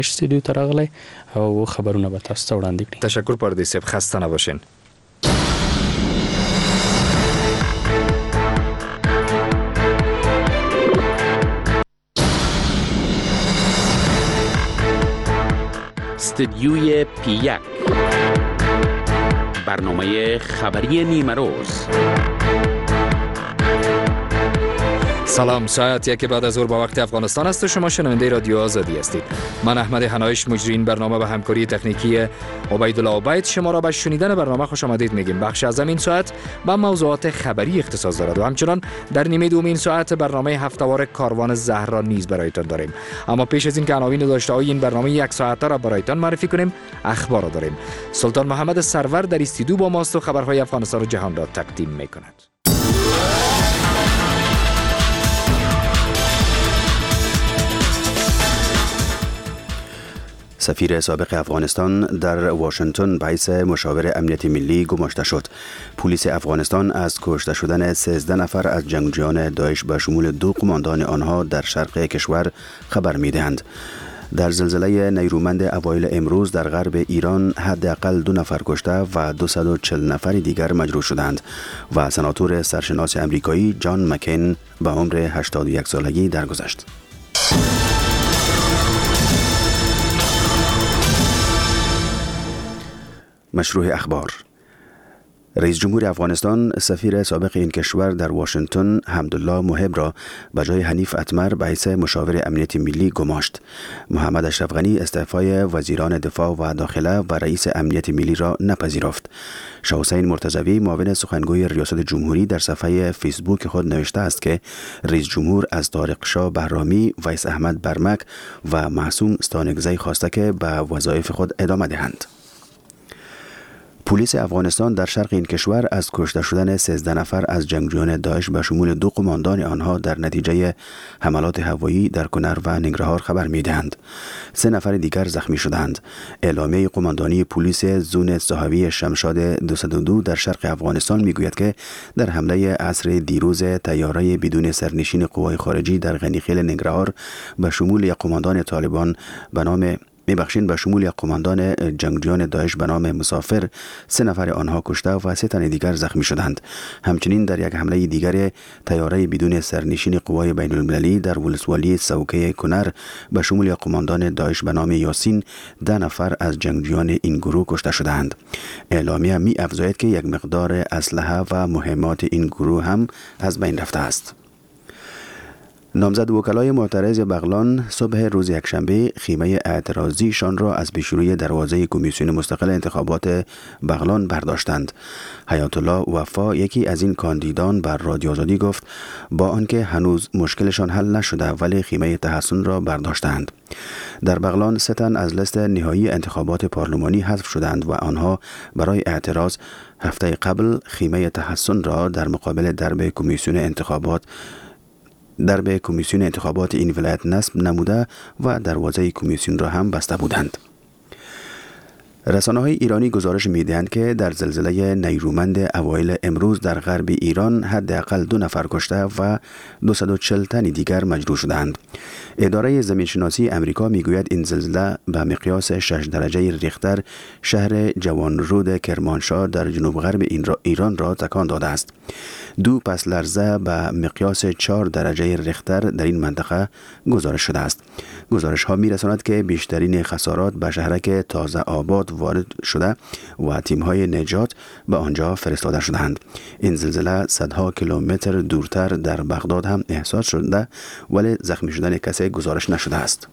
استودیو ته راغلی او خبرونه به تاسو ته وړاندې کړي. تشکر پردیس صاحب، خسته نباشین. استدیوی پی1 برنامه خبری نیمه روز. سلام، ساعت 1 بعد از ظهر با وقت افغانستان است و شما شنونده رادیو آزادی هستید. من احمد حنایش، مجری این برنامه و همکاری تکنیکی عبیدالله عبید شما را به شنیدن برنامه خوش آمدید میگیم. بخش از این ساعت با موضوعات خبری اختصاص دارد و همچنان در نیمه دوم این ساعت برنامه هفته‌وار کاروان زهرا نیز برایتان داریم. اما پیش از این که عناوین داشته‌های این برنامه یک ساعته را برایتان معرفی کنیم، اخبار را داریم. سلطان محمد سرور در استودیو با ماست و خبرهای افغانستان و جهان را تقدیم می‌کند. سفیر سابق افغانستان در واشنگتن به حیث مشاور امنیت ملی گماشته شد. پلیس افغانستان از کشته شدن 13 نفر از جنگجویان داعش به شمول 2 قماندان آنها در شرق کشور خبر می‌دهند. در زلزله نیرومند اوایل امروز در غرب ایران حداقل 2 نفر کشته و 240 نفر دیگر مجروح شدند و سناتور سرشناس امریکایی جان مکین به عمر 81 سالگی درگذشت. مشروع اخبار. رئیس جمهور افغانستان سفیر سابق این کشور در واشنگتن حمدالله محب را به جای حنیف اتمر به حیث مشاور امنیت ملی گماشت. محمد اشرف غنی استعفای وزیران دفاع و داخله و رئیس امنیت ملی را نپذیرفت. شاه حسین مرتضوی معاون سخنگوی ریاست جمهوری در صفحه فیسبوک خود نوشته است که رئیس جمهور از طارق شاه بهرامی، ویس احمد برمک و معصوم ستانکزی خواسته که به وظایف خود ادامه دهند. پلیس افغانستان در شرق این کشور از کشته شدن 13 نفر از جنگجویان داعش به شمول 2 قماندان آنها در نتیجه حملات هوایی در کنر و ننگرهار خبر می‌دهند. 3 نفر دیگر زخمی شدند. اعلامیه قماندانی پلیس زون صحوی شمشاد 202 در شرق افغانستان میگوید که در حمله عصر دیروز طیاره بدون سرنشین قوای خارجی در غنیخیل ننگرهار به شمول یک قماندان طالبان به شمول یک قماندان جنگجویان داعش به نام مسافر 3 نفر آنها کشته و 3 تن دیگر زخمی شدند. همچنین در یک حمله دیگر طیاره بدون سرنشین قوای بین المللی در ولسوالی سوکه کنر به شمول یک قماندان داعش به نام یاسین 10 نفر از جنگجویان این گروه کشته شدند. اعلامیه می افزاید که یک مقدار اسلحه و مهمات این گروه هم از بین رفته است. نامزد وکلای معترض بغلان صبح روز یکشنبه خیمه اعتراضیشان را از پیشروی دروازه کمیسیون مستقل انتخابات بغلان برداشتند. حیات الله وفا، یکی از این کاندیدان، بر رادیو آزادی گفت با آنکه هنوز مشکلشان حل نشده ولی خیمه تحسن را برداشتند. در بغلان 3 تن از لیست نهایی انتخابات پارلمانی حذف شدند و آنها برای اعتراض هفته قبل خیمه تحسن را در مقابل درب کمیسیون انتخابات این ولایت نصب نموده و دروازه کمیسیون را هم بسته بودند. رسانه‌های ایرانی گزارش می‌دهند که در زلزله نیرومند اوایل امروز در غرب ایران حداقل 2 نفر کشته و 240 تن دیگر مجروح شدند. اداره زمینشناسی امریکا میگوید این زلزله به مقیاس 6 درجه ریختر شهر جوانرود کرمانشاه در جنوب غرب ایران را تکان داده است. 2 پس لرزه به مقیاس 4 درجه ریختر در این منطقه گزارش شده است. گزارش ها می‌رساند که بیشترین خسارات به شهرک تازه آباد وارد شده و تیم‌های نجات به آنجا فرستاده شدند. این زلزله صدها کیلومتر دورتر در بغداد هم احساس شده ولی زخمی شدن کسی گزارش نشده است.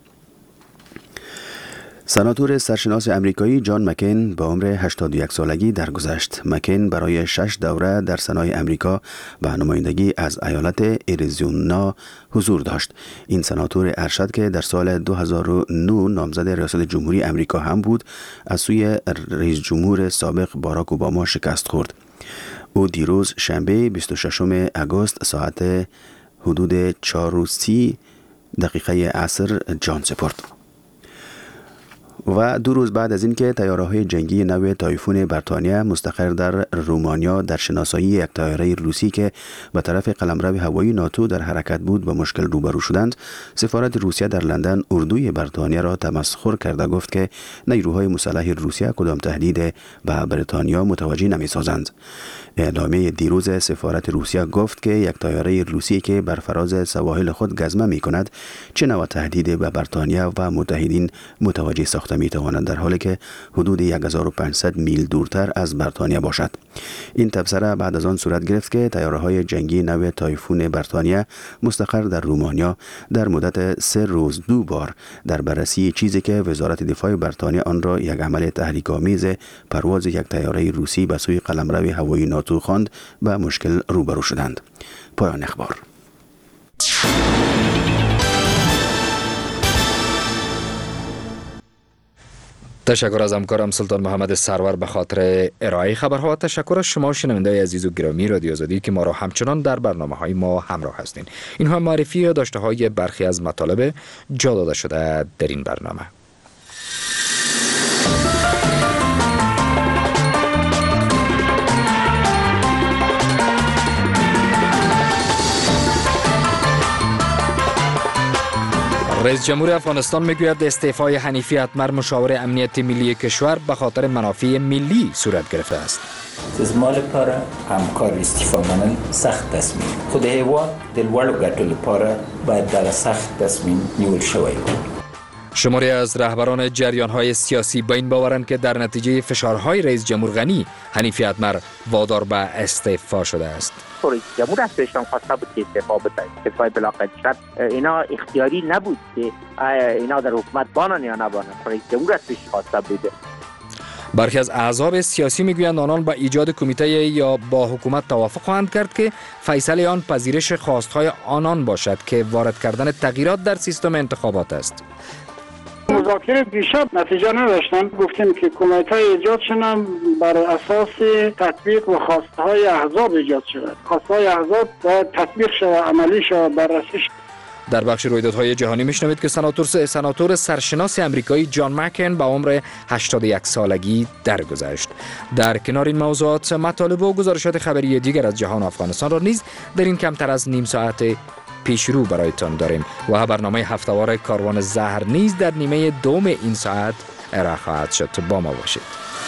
سناتور سرشناس امریکایی جان مکین به عمر 81 سالگی درگذشت. مکین برای 6 دوره در سنای امریکا به نمایندگی از ایالت اریزونا حضور داشت. این سناتور ارشد که در سال 2009 نامزد ریاست جمهوری امریکا هم بود، از سوی رئیس جمهور سابق باراک اوباما شکست خورد. او دیروز شنبه 26 آگوست ساعت حدود 4:30 عصر جان سپرد. و 2 روز بعد از اینکه طیاره‌های جنگی نو تایفون بریتانیا مستقر در رومانیا در شناسایی یک طیاره روسی که به طرف قلمرو هوایی ناتو در حرکت بود با مشکل روبرو شدند، سفارت روسیه در لندن اردوی بریتانیا را تمسخر کرده گفت که نیروهای مسلح روسیه کدام تهدید به بریتانیا متوجه نمی‌سازند. اعلامیه دیروز سفارت روسیه گفت که یک طیاره روسی که بر فراز سواحل خود گزمه می‌کند چه نوع تهدیدی به بریتانیا و متحدین متوجه ساخته می‌تواند، در حالی که حدود 1500 میل دورتر از بریتانیا باشد. این تبصره بعد از آن صورت گرفت که طیاره‌های جنگی نو تایفون بریتانیا مستقر در رومانیا در مدت 3 روز 2 بار در بررسی چیزی که وزارت دفاع بریتانیا آن را یک عمل تحریک‌آمیز پرواز یک طیاره روسی به سوی قلمرو هوایی ناتو خواند به مشکل روبرو شدند. پایان اخبار. تشکر از همکارم سلطان محمد سرور به خاطر ارائه خبرها و تشکر از شما شنوندگان عزیز و گرامی رادیو آزادی که ما را همچنان در برنامه‌های ما همراه هستین. اینها معرفی یا داشته‌های برخی از مطالب جا داده شده در این برنامه. رئیس جمهور افغانستان میگوید استعفای حنیفی اتمر مشاور امنیت ملی کشور به خاطر منافع ملی صورت گرفته است. از مال لپاره همکار استعفا منل سخت تصمیم. خود هیواد دلوړو ګټو لپاره باید دغه سخت تصمیم نیول شوی وي. شماری از رهبران جریان‌های سیاسی به این باورند که در نتیجه فشارهای رئیس جمهور غنی حنیفی اتمر وادار به استعفا شده است. رئیس جمهور از پیشان خواسته بود که استعفا بده. استعفای بلاقید شد. اینا اختیاری نبود که اینا در حکومت بانن یا نبانن. رئیس جمهور از پیش خواسته بوده. برخی از احزاب سیاسی میگویند آنان با ایجاد کمیته یا با حکومت توافق خواهند کرد که فیصله آن پذیرش خواستهای آنان باشد که وارد کردن تغییرات در سیستم انتخابات است. مذاکره دیشب نتیجه نداشتن. گفتیم که کمیته ایجاد شدن بر اساس تطبیق و خواسته های احزاب ایجاد شود. خواسته های احزاب باید تطبیق شود، عملی شود، بررسی شود. در بخش رویدادهای جهانی میشنوید که سناتور سرشناس امریکایی جان مکین به عمر 81 سالگی درگذشت. در کنار این موضوعات مطالب و گزارشات خبری دیگر از جهان و افغانستان را نیز در این کمتر از نیم ساعت پیشرو برایتان داریم و برنامه هفته‌وار کاروان زهر نیز در نیمه دوم این ساعت ارائه خواهد شد. با ما باشید.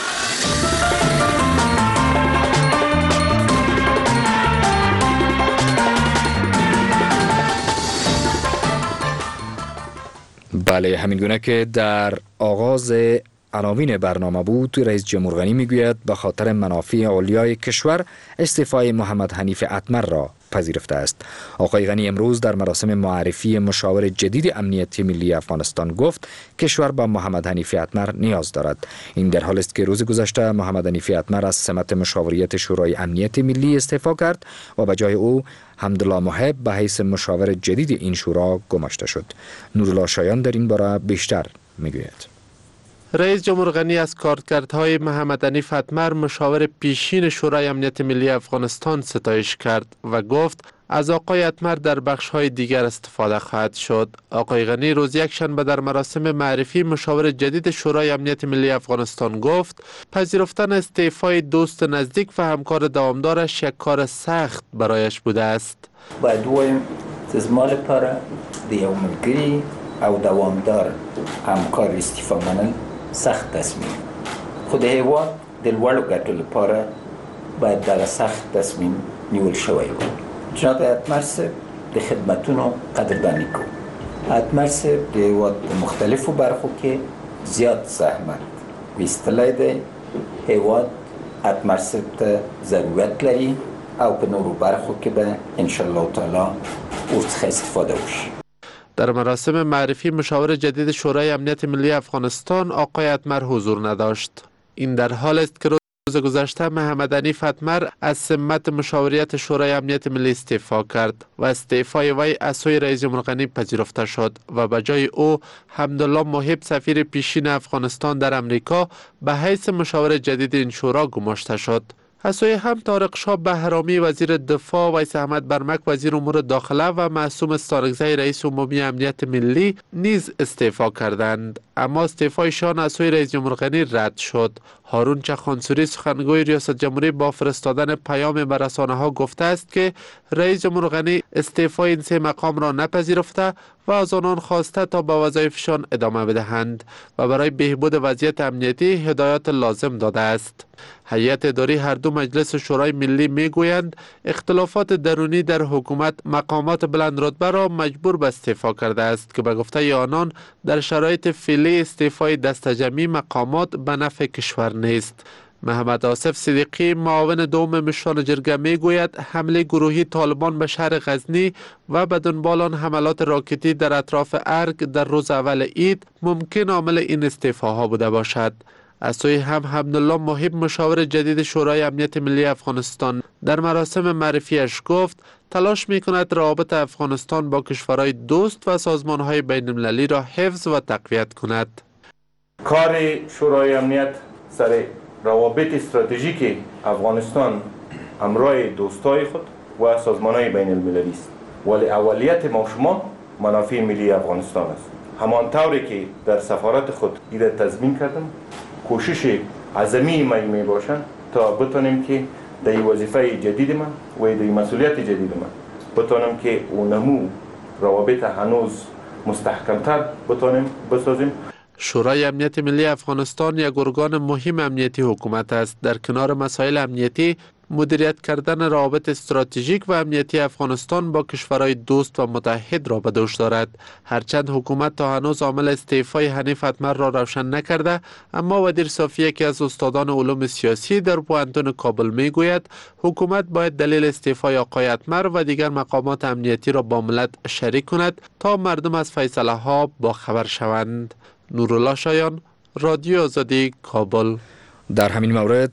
بله، همین گونه که در آغاز عناوین برنامه بود، رئیس جمهور غنی میگوید به خاطر منافع علیای کشور استعفای محمد حنیف اتمر را پذیرفته است. آقای غنی امروز در مراسم معرفی مشاور جدید امنیت ملی افغانستان گفت کشور با محمد حنیف اتمر نیاز دارد. این در حالی است که روز گذشته محمد حنیف اتمر از سمت مشاوریت شورای امنیت ملی استعفا کرد و به جای او حمدالله محب به حیث مشاور جدید این شورا گماشته شد. نورالله شایان در این باره بیشتر میگوید. رئیس جمهور غنی از کارکردهای محمد حنیف اتمر مشاور پیشین شورای امنیت ملی افغانستان ستایش کرد و گفت از آقای اتمر در بخش‌های دیگر استفاده خواهد شد. آقای غنی روز یکشنبه در مراسم معرفی مشاور جدید شورای امنیت ملی افغانستان گفت پذیرفتن استعفای دوست نزدیک و همکار دوامدارش یک کار سخت برایش بوده است. باید وایم از مال لپاره د یو ملګري او دوامدار همکار استعفا منل سخت تصمیم. خود هیواد دلوړو ګټو لپاره باید دغه سخت تصمیم نیول شوی وي. جناب اتمر صاحب د خدمتونو قدردانی کوم. اتمر صاحب د هیواد په مختلفو برخو کې زیات زحمت ویستلی دی. هیواد اتمر صاحب ته ضرورت لري او په نورو برخو کې به انشاءالله تعالی ورڅخه استفاده وشي. در مراسم معرفی مشاور جدید شورای امنیت ملی افغانستان آقای اتمر حضور نداشت. این در حال است که روز گذشته محمد حنیف اتمر از سمت مشاوریت شورای امنیت ملی استعفا کرد و استعفای وی از سوی رئیس جمهور غنی پذیرفته شد و به جای او حمدالله محب سفیر پیشین افغانستان در امریکا به حیث مشاور جدید این شورا گماشته شد. از سوی هم طارق شاه بهرامی وزیر دفاع، ویس احمد برمک وزیر امور داخله و معصوم استانکزی رئیس عمومی امنیت ملی نیز استعفا کردند، اما استعفایشان از سوی رئیس جمهور غنی رد شد. هارون چخانسوری سخنگوی ریاست جمهوری با فرستادن پیام به رسانه‌ها گفته است که رئیس جمهور غنی استعفای این 3 مقام را نپذیرفته و از آنان خواسته تا به وظایفشان ادامه بدهند و برای بهبود وضعیت امنیتی هدایات لازم داده است. هیئت اداری هر دو مجلس شورای ملی میگویند اختلافات درونی در حکومت مقامات بلند رتبه را مجبور به استعفا کرده است که به گفته آنان در شرایط فعلی استعفای دستجمعی مقامات به نفع کشور نیست. محمد آصف صدیقی معاون دوم مشران جرگه میگوید حمله گروهی طالبان به شهر غزنی و به دنبال آن حملات راکتی در اطراف ارگ در روز اول عید ممکن عامل این استعفاها بوده باشد. از سوی هم حمدالله محب مشاور جدید شورای امنیت ملی افغانستان در مراسم معرفیش گفت تلاش می کند روابط افغانستان با کشورهای دوست و سازمانهای بین المللی را حفظ و تقویت کند. کار شورای امنیت سر روابط استراتژیک افغانستان همراه دوستای خود و سازمانهای بین المللی است، ولی اولیت ما شما منافع ملی افغانستان است. همان طوری که در سفارت خود ایره تضمین کردم، کوشش عظمی ما می باشد تا بتونیم که در وظیفه جدید ما و در مسئولیت جدید ما بتونیم که اونمو روابط هنوز مستحکمتر بتونیم بسازیم. شورای امنیت ملی افغانستان یک ارگان مهم امنیتی حکومت است. در کنار مسائل امنیتی، مدیریت کردن روابط استراتژیک و امنیتی افغانستان با کشورهای دوست و متحد را به دوش دارد. هرچند حکومت تا هنوز عامل استعفای حنیف اتمر را روشن نکرده، اما ودیر صافی یکی از استادان علوم سیاسی در پوهنتون کابل میگوید حکومت باید دلیل استعفای آقای اتمر و دیگر مقامات امنیتی را با ملت شریک کند تا مردم از فیصله ها با خبر شوند. نورالله شایان، رادیو آزادی، کابل. در همین مورد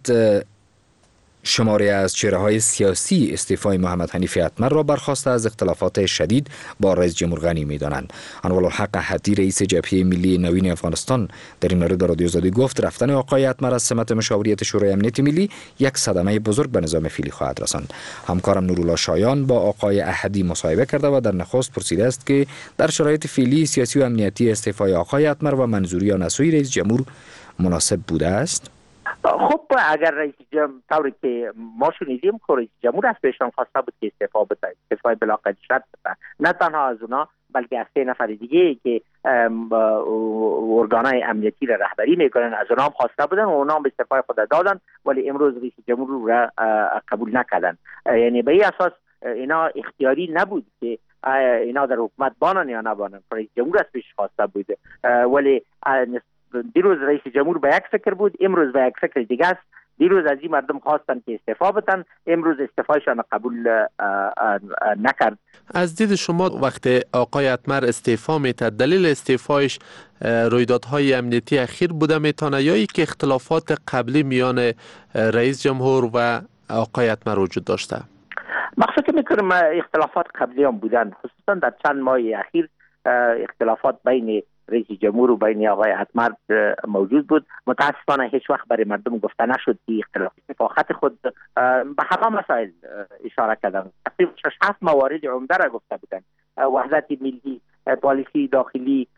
شماری از چهره‌های سیاسی استعفای محمد حنیف اتمر را برخواسته از اختلافات شدید با رئیس جمهور غنی می‌دانند. انوالحق احدی رئیس جبهه ملی نوین افغانستان در این مورد رادیو آزادی گفت رفتن آقای اتمر از سمت مشاوریت شورای امنیت ملی یک صدمه بزرگ به نظام فعلی خواهد رساند. همکارم نورالله شایان با آقای احدی مصاحبه کرده و در نخست پرسیده است که در شرایط فعلی سیاسی و امنیتی استعفای آقای اتمر و منظوری آن از سوی رئیس جمهور مناسب بوده است. خب اگر رئیس جمهور طوری که ما شنیدیم که رئیس جمهور از پیشان خواسته بود که استعفا بده، استعفای بلاقید شرط بده، نه تنها از اونا بلکه از 3 نفر دیگه که ارگانهای امنیتی را رهبری میکنن از اونا هم خواسته بودن و اونا هم استعفای خود دادن، ولی امروز رئیس جمهور را قبول نکردن. یعنی به این اساس اینا اختیاری نبود که اینا در حکومت بانن یا نبانن، رئیس جمهور از پیش خواسته بوده، ولی دیروز رئیس جمهور به یک فکر بود، امروز به یک فکر دیگه است. دیروز از این مردم خواستن که استعفا بدن، امروز استعفایشان قبول نکرد. از دید شما وقت آقای اتمر استعفا میتد، دلیل استعفایش رویدادهای امنیتی اخیر بوده میتونه یا اینکه اختلافات قبلی میان رئیس جمهور و آقای اتمر وجود داشته؟ مقصود میکنم اختلافات قبلی هم بودن، خصوصا در چند ماه اخیر اختلافات بین رئیس جمهور و بین آقای اتمر موجود بود. متاسفانه هیچ وقت برای مردم گفته نشد که اختلاف فقط خود به همه مسائل اشاره کردن. تقریبا 6-7 موارد عمده را گفته بودن: وحدت ملی، پالیسی داخلی،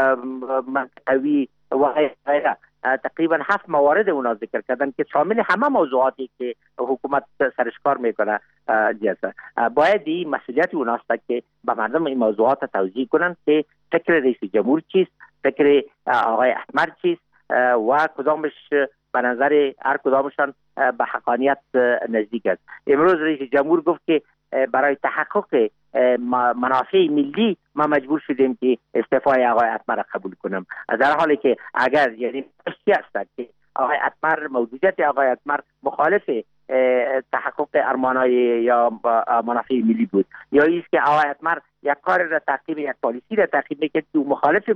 منطقوی و غیره. تقریبا 7 موارد اونا ذکر کردن که شامل همه موضوعاتی که حکومت سرش کار میکنه جلسه. باید این مسئولیت اوناست که به مردم این موضوعات توضیح کنن که فکر رئیس جمهور چیست، فکر آقای اتمر چیست و کدامش به نظر هر کدامشان به حقانیت نزدیک است. امروز رئیس جمهور گفت که برای تحقق منافع ملی ما مجبور شدیم که استعفای آقای اتمر قبول کنم، در حالی که اگر یعنی چی است که آقای اتمر موجودیت آقای اتمر مخالف تحقق ارمانهای یا منافع ملی بود، یا ایست که آقای اتمر یک کار را تعقیب، یک پالیسی را تعقیب میکرد که مخالف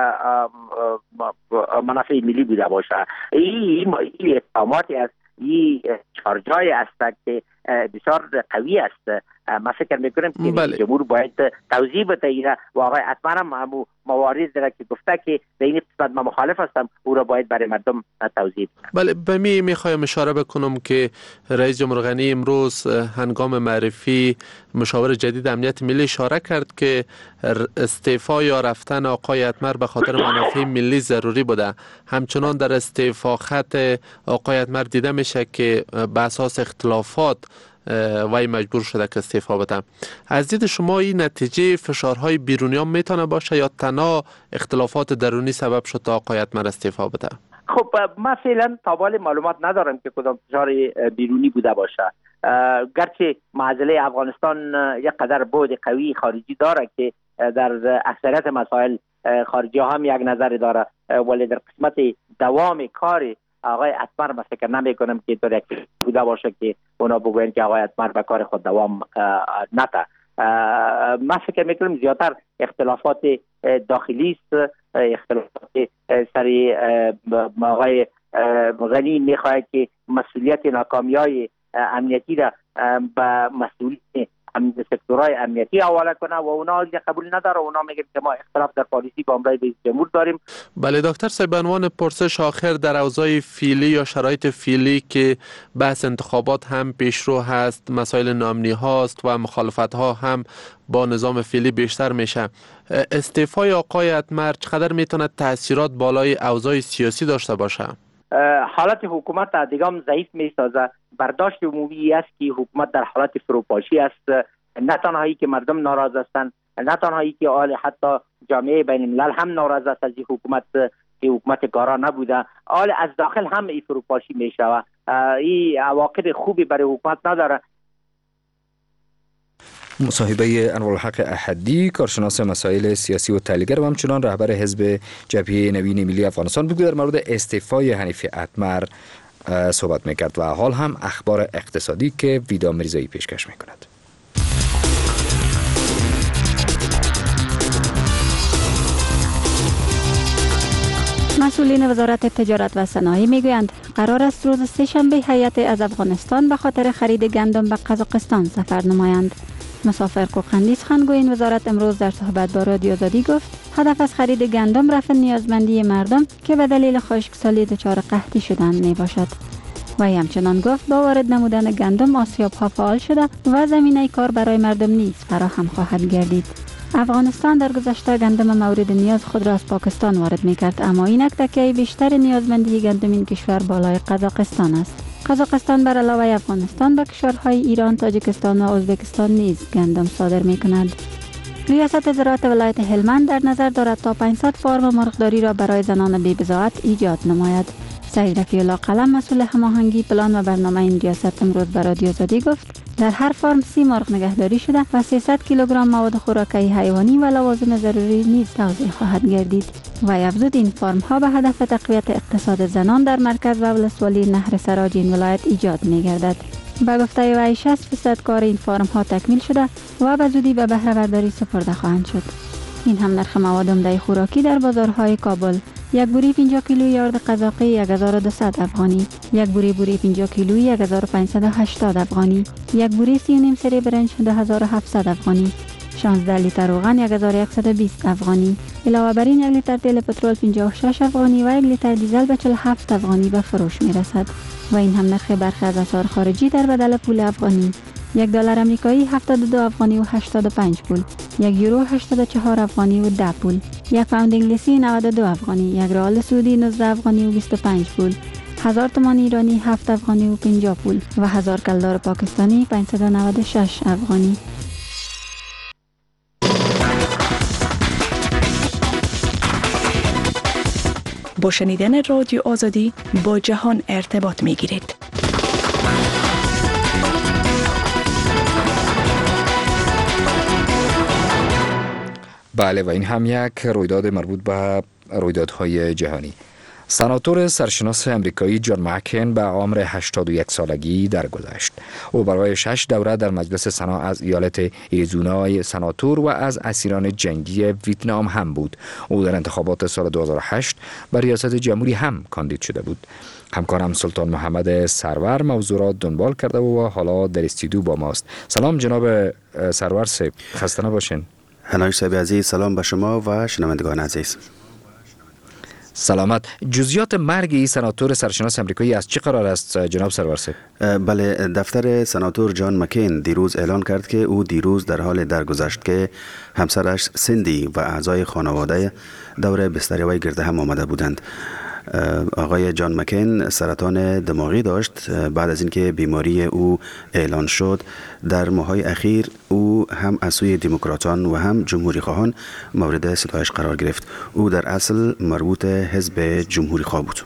منافع ملی بوده باشه. این اتهاماتی است، این چارجای است که بسیار قوی است. من فکر میکنم که رئیس جمهور باید توضیح بده و آقای اتمر هم موارد را که گفته که در این قسمت من مخالف هستم او را باید برای مردم توضیح بده. بله، به میخوایم اشاره بکنم که رئیس جمهور غنی امروز هنگام معرفی مشاور جدید امنیت ملی اشاره کرد که استعفا یا رفتن آقای اتمر به خاطر منافع ملی ضروری بوده. همچنان در استعفا خط آقای اتمر دیده میشه که به اساس اختلافات وای مجبور شده که استعفا بده. از دید شما این نتیجه فشارهای بیرونی هم میتونه باشه یا تنها اختلافات درونی سبب شد تا آقای اتمر استعفا بده؟ خب من فعلا تابال معلومات ندارم که کدام فشار بیرونی بوده باشه. گرچه معضله افغانستان یک قدر بعد قوی خارجی داره که در اکثریت مسائل خارجی هم یک نظر داره، ولی در قسمت دوام کار آقای اتمر من فکر نمی کنم که طور یک بوده باشه که اونا بگوین که آقای اتمر به کار خود دوام نده. من فکر میکنم زیادتر اختلافات داخلی است، اختلافات سری آقای غنی میخواهد که مسئولیت ناکامی‌های امنیتی را به مسئولیت سکتورهای امنیتی حواله کنه و اونا قبول نداره. اونا میگن که ما اختلاف در پالیسی با امرای رئیس جمهور داریم. بله دکتر صاحب، به عنوان پرسش آخر، در اوضاع فعلی یا شرایط فعلی که بحث انتخابات هم پیشرو هست، مسائل نامنی هاست و مخالفت ها هم با نظام فعلی بیشتر میشه، استعفای آقای اتمر چقدر میتونه تاثیرات بالای اوضاع سیاسی داشته باشه؟ حالت حکومت دیگه هم ضعیف میسازه. برداشت عمومی است که حکومت در حالت فروپاشی است. نه تنهایی که مردم ناراض هستند، نه تنهایی که حتی جامعه بین الملل هم ناراض است از این حکومت که حکومت کارا نبوده. از داخل هم این فروپاشی میشوه. این عواقب خوبی برای حکومت نداره. مصاحبه انوارالحق احدی، کارشناس مسائل سیاسی و تحلیلگر و همچنان رهبر حزب جبهه نوین ملی افغانستان بود، در مورد استعفای حنیف اتمر صحبت میکرد و حال هم اخبار اقتصادی که ویدا میرزایی پیشکش میکند. مسئولین وزارت تجارت و صنایع میگویند قرار است روز سه‌شنبه هیئت از افغانستان به خاطر خرید گندم به قزاقستان سفر نمایند. مسافر کوقندی سخنگوی این وزارت امروز در صحبت با رادیو آزادی گفت هدف از خرید گندم رفع نیازمندی مردم که به دلیل خشکسالی دچار قحطی شدند می باشد. و همچنان گفت با وارد نمودن گندم آسیاب‌ها فعال شده و زمینه کار برای مردم نیز فراهم خواهد گردید. افغانستان در گذشته گندم مورد نیاز خود را از پاکستان وارد می‌کرد، اما اینک تکیه بیشتر نیازمندی گندم این کشور بالای قزاقستان است. قزاقستان بر علاوه افغانستان به کشورهای ایران، تاجیکستان و ازبکستان نیز گندم صادر می‌کند. ریاست زراعت ولایت هلمند در نظر دارد تا 500 فارم مرغداری را برای زنان بی‌بضاعت ایجاد نماید. سید رفیع الله قلم، مسئول هماهنگی پلان و برنامه این ریاست، امروز به رادیو آزادی گفت در هر فارم 30 مرغ نگهداری شده و 300 کیلوگرم مواد خوراکی حیوانی و لوازم ضروری نیز توزیع خواهد گردید. و افزود این فارم ها به هدف تقویت اقتصاد زنان در مرکز و ولسوالی نهر سراج این ولایت ایجاد می گردد. به گفته وی 60% کار این فارم ها تکمیل شده و به زودی به بهره برداری سپرده خواهند شد. این هم نرخ مواد عمده خوراکی در بازارهای کابل: یک بوری 50 کیلویی یارد قزاقی 1200 افغانی، یک بوری 50 کیلویی 1580 افغانی، یک بوری 3.5 سری برنج 2700 افغانی، 16 لیتر روغن 1120 افغانی. علاوه بر این 1 لیتر تیل پترول 56 افغانی و 1 لیتر دیزل به 47 افغانی به فروش می رسد. و این هم نرخ برخی از اسعار خارجی در بدل پول افغانی: $1 آمریکایی 72 افغانی و 85 پول، 1 یورو 84 افغانی و 10 پول، 1 پوند انگلیسی 92 افغانی، 1 ریال سعودی 19 افغانی و 25 پول، 1000 تومان ایرانی 7 افغانی و 50 پول و 1000 کلدار پاکستانی 596 افغانی. با شنیدن رادیو آزادی با جهان ارتباط می گیرید. بله، و این هم یک رویداد مربوط به رویدادهای جهانی. سناتور سرشناس امریکایی جان مکین به عمر 81 سالگی درگذشت. او برای 6 دوره در مجلس سنا از ایالت ایریزونا سناتور و از اسیران جنگی ویتنام هم بود. او در انتخابات سال 2008 بر ریاست جمهوری هم کاندید شده بود. همکارم سلطان محمد سرور موضوع را دنبال کرده و حالا در استودیو با ماست. سلام جناب سرور صاحب، خسته نباشین. هنایش صاحب عزیز، سلام به شما و شنوندگان عزیز. سلامت. جزئیات مرگ این سناتور سرشناس امریکایی از چه قرار است جناب سرور صاحب؟ بله، دفتر سناتور جان مکین دیروز اعلان کرد که او دیروز در حال درگذشت که همسرش سیندی و اعضای خانواده دور بستر وی گرد هم آمده بودند. آقای جان مکین سرطان دماغی داشت. بعد از اینکه بیماری او اعلان شد در ماه‌های اخیر او هم از سوی دموکراتان و هم جمهوری خواهان مورد ستایش قرار گرفت. او در اصل مربوط حزب جمهوری خواه بود.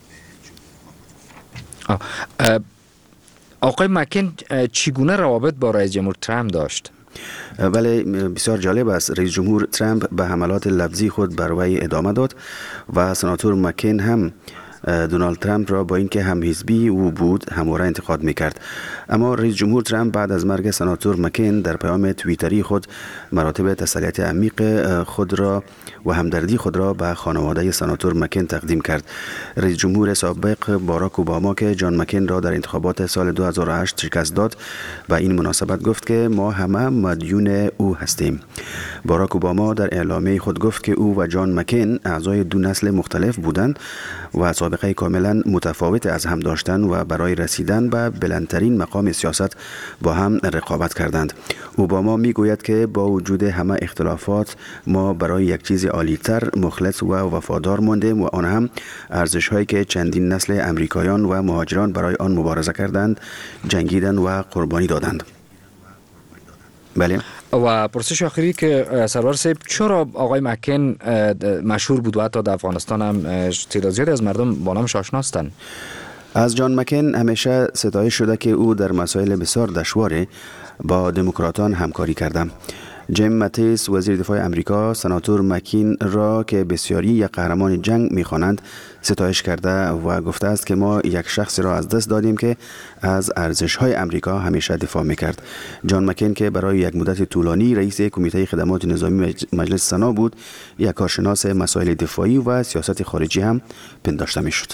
آقای مکین چگونه روابط با رئیس جمهور ترامپ داشت؟ بله، بسیار جالب است. رئیس جمهور ترامپ به حملات لفظی خود بر وی ادامه داد و سناتور مکین هم دونالد ترامپ را با اینکه هم حزبی او بود همواره انتقاد میکرد. اما رئیس جمهور ترامپ بعد از مرگ سناتور مکین در پیام توییتری خود مراتب تسلیت عمیق خود را و همدردی خود را به خانواده سناتور مکین تقدیم کرد. رئیس جمهور سابق باراک اوباما که جان مکین را در انتخابات سال 2008 شکست داد به این مناسبت گفت که ما همه مدیون او هستیم. باراک اوباما در اعلامیه خود گفت که او و جان مکین اعضای دو نسل مختلف بودند و سابقه کاملا متفاوت از هم داشتند و برای رسیدن به بلندترین مقام سیاست با هم رقابت کردند. اوباما میگوید که با وجود همه اختلافات ما برای یک چیز عالی‌تر مخلص و وفادار ماندیم و آن هم ارزش‌هایی که چندین نسل امریکایان و مهاجران برای آن مبارزه کردند، جنگیدند و قربانی دادند. بله. و پرسش آخری که سرور صاحب، چرا آقای مکین مشهور بود و حتی در افغانستان هم تعداد زیادی از مردم با نامش آشنا هستند؟ از جان مکین همیشه ستایش شده که او در مسائل بسیار دشوار با دموکراتان همکاری کرده. جیم ماتیس وزیر دفاع امریکا سناتور مکین را که بسیاری یک قهرمان جنگ می‌خوانند ستایش کرده و گفته است که ما یک شخصی را از دست دادیم که از ارزش‌های امریکا همیشه دفاع می‌کرد. جان مکین که برای یک مدت طولانی رئیس کمیته خدمات نظامی مجلس سنا بود، یک کارشناس مسائل دفاعی و سیاست خارجی هم پنداشته می‌شد.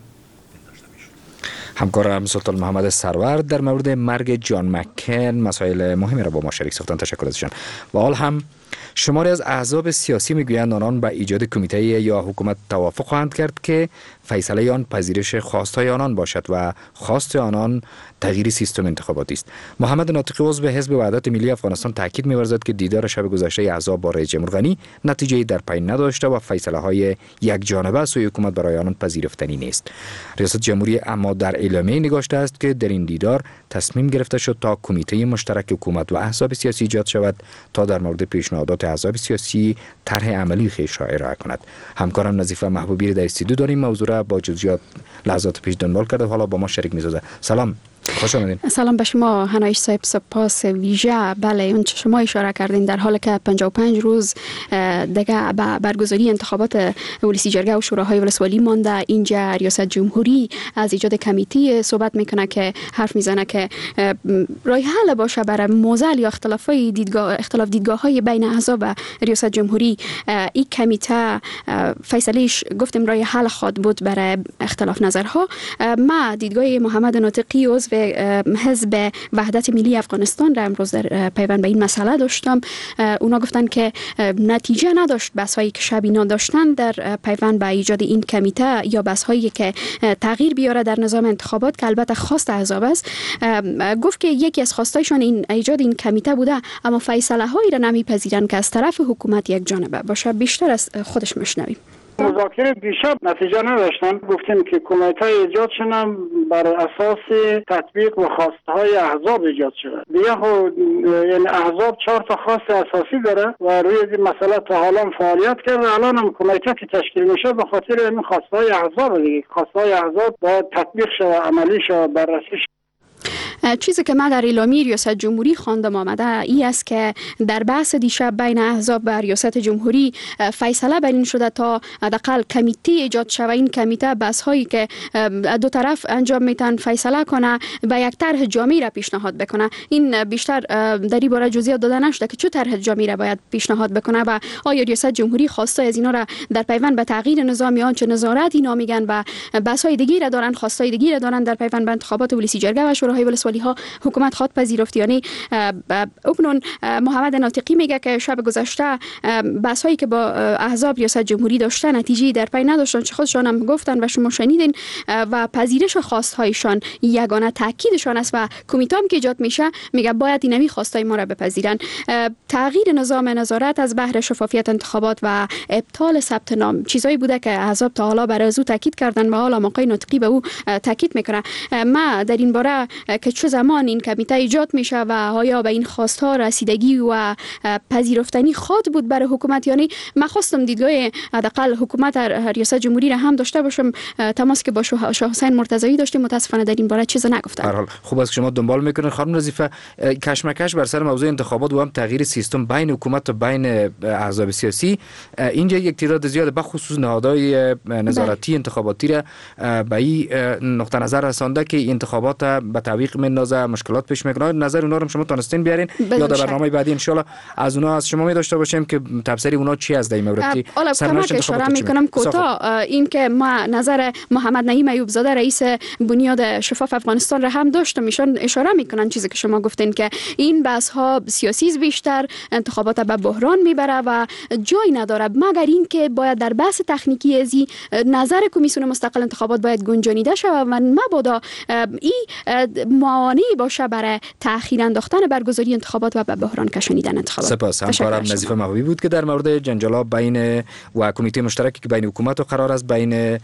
همکارم سلطان محمد سرور در مورد مرگ جان مکین مسائل مهمی را با ما شریک ساختند. تشکر ازشان. و حال هم شماری از احزاب سیاسی میگویند آنان به ایجاد کمیته یا حکومت توافق خواهند کرد که فیصله آن پذیرش خواستهای آنان باشد و خواست آنان تغییر سیستم انتخاباتی است. محمد ناطقی عضو حزب وحدت ملی افغانستان تاکید می‌ورزد که دیدار شب گذشته احزاب با رئیس جمهور غنی نتیجه‌ای در پی نداشته و فیصله‌های یک جانبه از سوی حکومت برای آنان پذیرفتنی نیست. ریاست جمهوری اما در اعلامیه نگاشته است که در این دیدار تصمیم گرفته شد تا کمیته مشترک حکومت و احزاب سیاسی ایجاد شود تا در مورد پیشنهادات احزاب سیاسی طرح عملی خویش را ارائه کند. همکارم نظیفه محبوبی در استودیو داریم، موضوع را با جزئیات لحظات پیش دنبال کرده، حالا با ما شریک می‌سازه. سلام. خوش آمدین. سلام به شما هنایش صاحب، سپاس ویژه. بله، اون چه شما اشاره کردین در حالی که 55 روز دیگه به برگزاری انتخابات ولسی جرگه و شوراهای ولسوالی مانده، اینجا ریاست جمهوری از ایجاد کمیته صحبت میکنه که حرف میزنه که راه حل باشه برای موزل یا اختلاف دیدگاه های بین احزاب و ریاست جمهوری. این کمیته فیصلهش گفتیم راه حل خواد بود برای اختلاف نظرها. ما دیدگاه محمد ناطقی عضو حزب وحدت ملی افغانستان را امروز در پیوند به این مسئله داشتم. اونا گفتن که نتیجه نداشت بحث‌هایی که شبینا داشتن در پیوند به ایجاد این کمیته یا بحث‌هایی که تغییر بیاره در نظام انتخابات که البته خواست احزاب است. گفت که یکی از خواستایشان این ایجاد این کمیته بوده، اما فیصله‌هایی را نمیپذیرند که از طرف حکومت یک جانبه باشه. بیشتر از خودش میشنویم. مذاکره دیشب نتیجه نداشتن. گفتیم که کمیته ایجاد شدن بر اساس تطبیق و خواسته های احزاب ایجاد شده. دیگه یعنی احزاب 4 تا خواست اساسی داره و روی این مسئله تا حالا فعالیت کرده. الان هم کمیته که تشکیل میشه به خاطر این خواسته های احزاب دیگه. خواسته های احزاب باید تطبیق شه، عملی شه، بررسی شه. چیزی که من در اعلامیه ریاست جمهوری خواندم آمده ای است که در بحث دیشب بین احزاب و ریاست جمهوری فیصله بر این شده تا حداقل کمیته ایجاد شود. این کمیته بحث هایی که دو طرف انجام میتن فیصله کنه و یک طرح جامعی را پیشنهاد بکنه. این بیشتر در این باره جزئیات داده نشده که چه طرح جامعی را باید پیشنهاد بکنه و آیا ریاست جمهوری خواسته از اینا را در پیوند به تغییر نظام یا آنچه نظارت اینا میگن و بحث های دیگه را دارن، خواستای دیگه را دارن در پیوند به انتخابات ولسی جرگه و شوراهای ولسوالی ها حکومت خود پذیرفت. یعنی اکنون محمد ناطقی میگه که شب گذشته بحث هایی که با احزاب ریاست جمهوری داشته نتیجه در پی نداشتن، چه خودشان هم گفتن و شما شنیدین و پذیرش خواست هایشان یگانه تاکیدشان است و کمیته هم که ایجاد میشه میگه باید اینمی خواستای ما را بپذیرن. تغییر نظام نظارت از بهر شفافیت انتخابات و ابطال ثبت نام چیزایی بوده که احزاب تا حالا بر از او تاکید کردن و حالا آقای ناطقی به او تاکید میکنه. ما در این باره که چه زمان این کمیته ایجاد میشه و آیا به این خواستها رسیدگی و پذیرفتنی خود بود برای حکومت، یعنی من خواستم دیدگاه حداقل حکومت ریاست جمهوری را هم داشته باشم. تماس که با شاه حسین مرتضوی داشتیم، متاسفانه در این باره چیز نگفتن. به هر حال خوب است که شما دنبال میکنین. خانم نظیفه، کشمکش بر سر موضوع انتخابات و هم تغییر سیستم بین حکومت و بین احزاب سیاسی اینجا یک تعداد زیاد به خصوص نهادهای نظارتی انتخاباتی را به این نقطه نظر رسانده که انتخابات به تعویق میندازه، مشکلات پیش میکنه. نظر اونا رو شما تونستین بیارین یا در برنامه بعدی ان شاء الله از اونا از شما می داشته باشیم که تفسیر اونا چی از این مورد که سرنوشت انتخابات میکنم کوتاه این که ما نظر محمد نعیم ایوب زاده رئیس بنیاد شفاف افغانستان را هم داشتم. ایشان اشاره میکنن چیزی که شما گفتین که این بحث ها سیاسی بیشتر انتخابات به بحران میبره و جای نداره، مگر این که باید در بحث تکنیکی ازی نظر کمیسیون مستقل انتخابات باید گنجانیده شود و مبادا این موانعی باشه برای تأخیر انداختن برگزاری انتخابات و به بحران کشانیدن انتخابات. سپاس. همکارم نظیفه مهوی بود که در مورد جنجال‌ها بین و کمیته مشترکی که بین حکومت و قرار است بین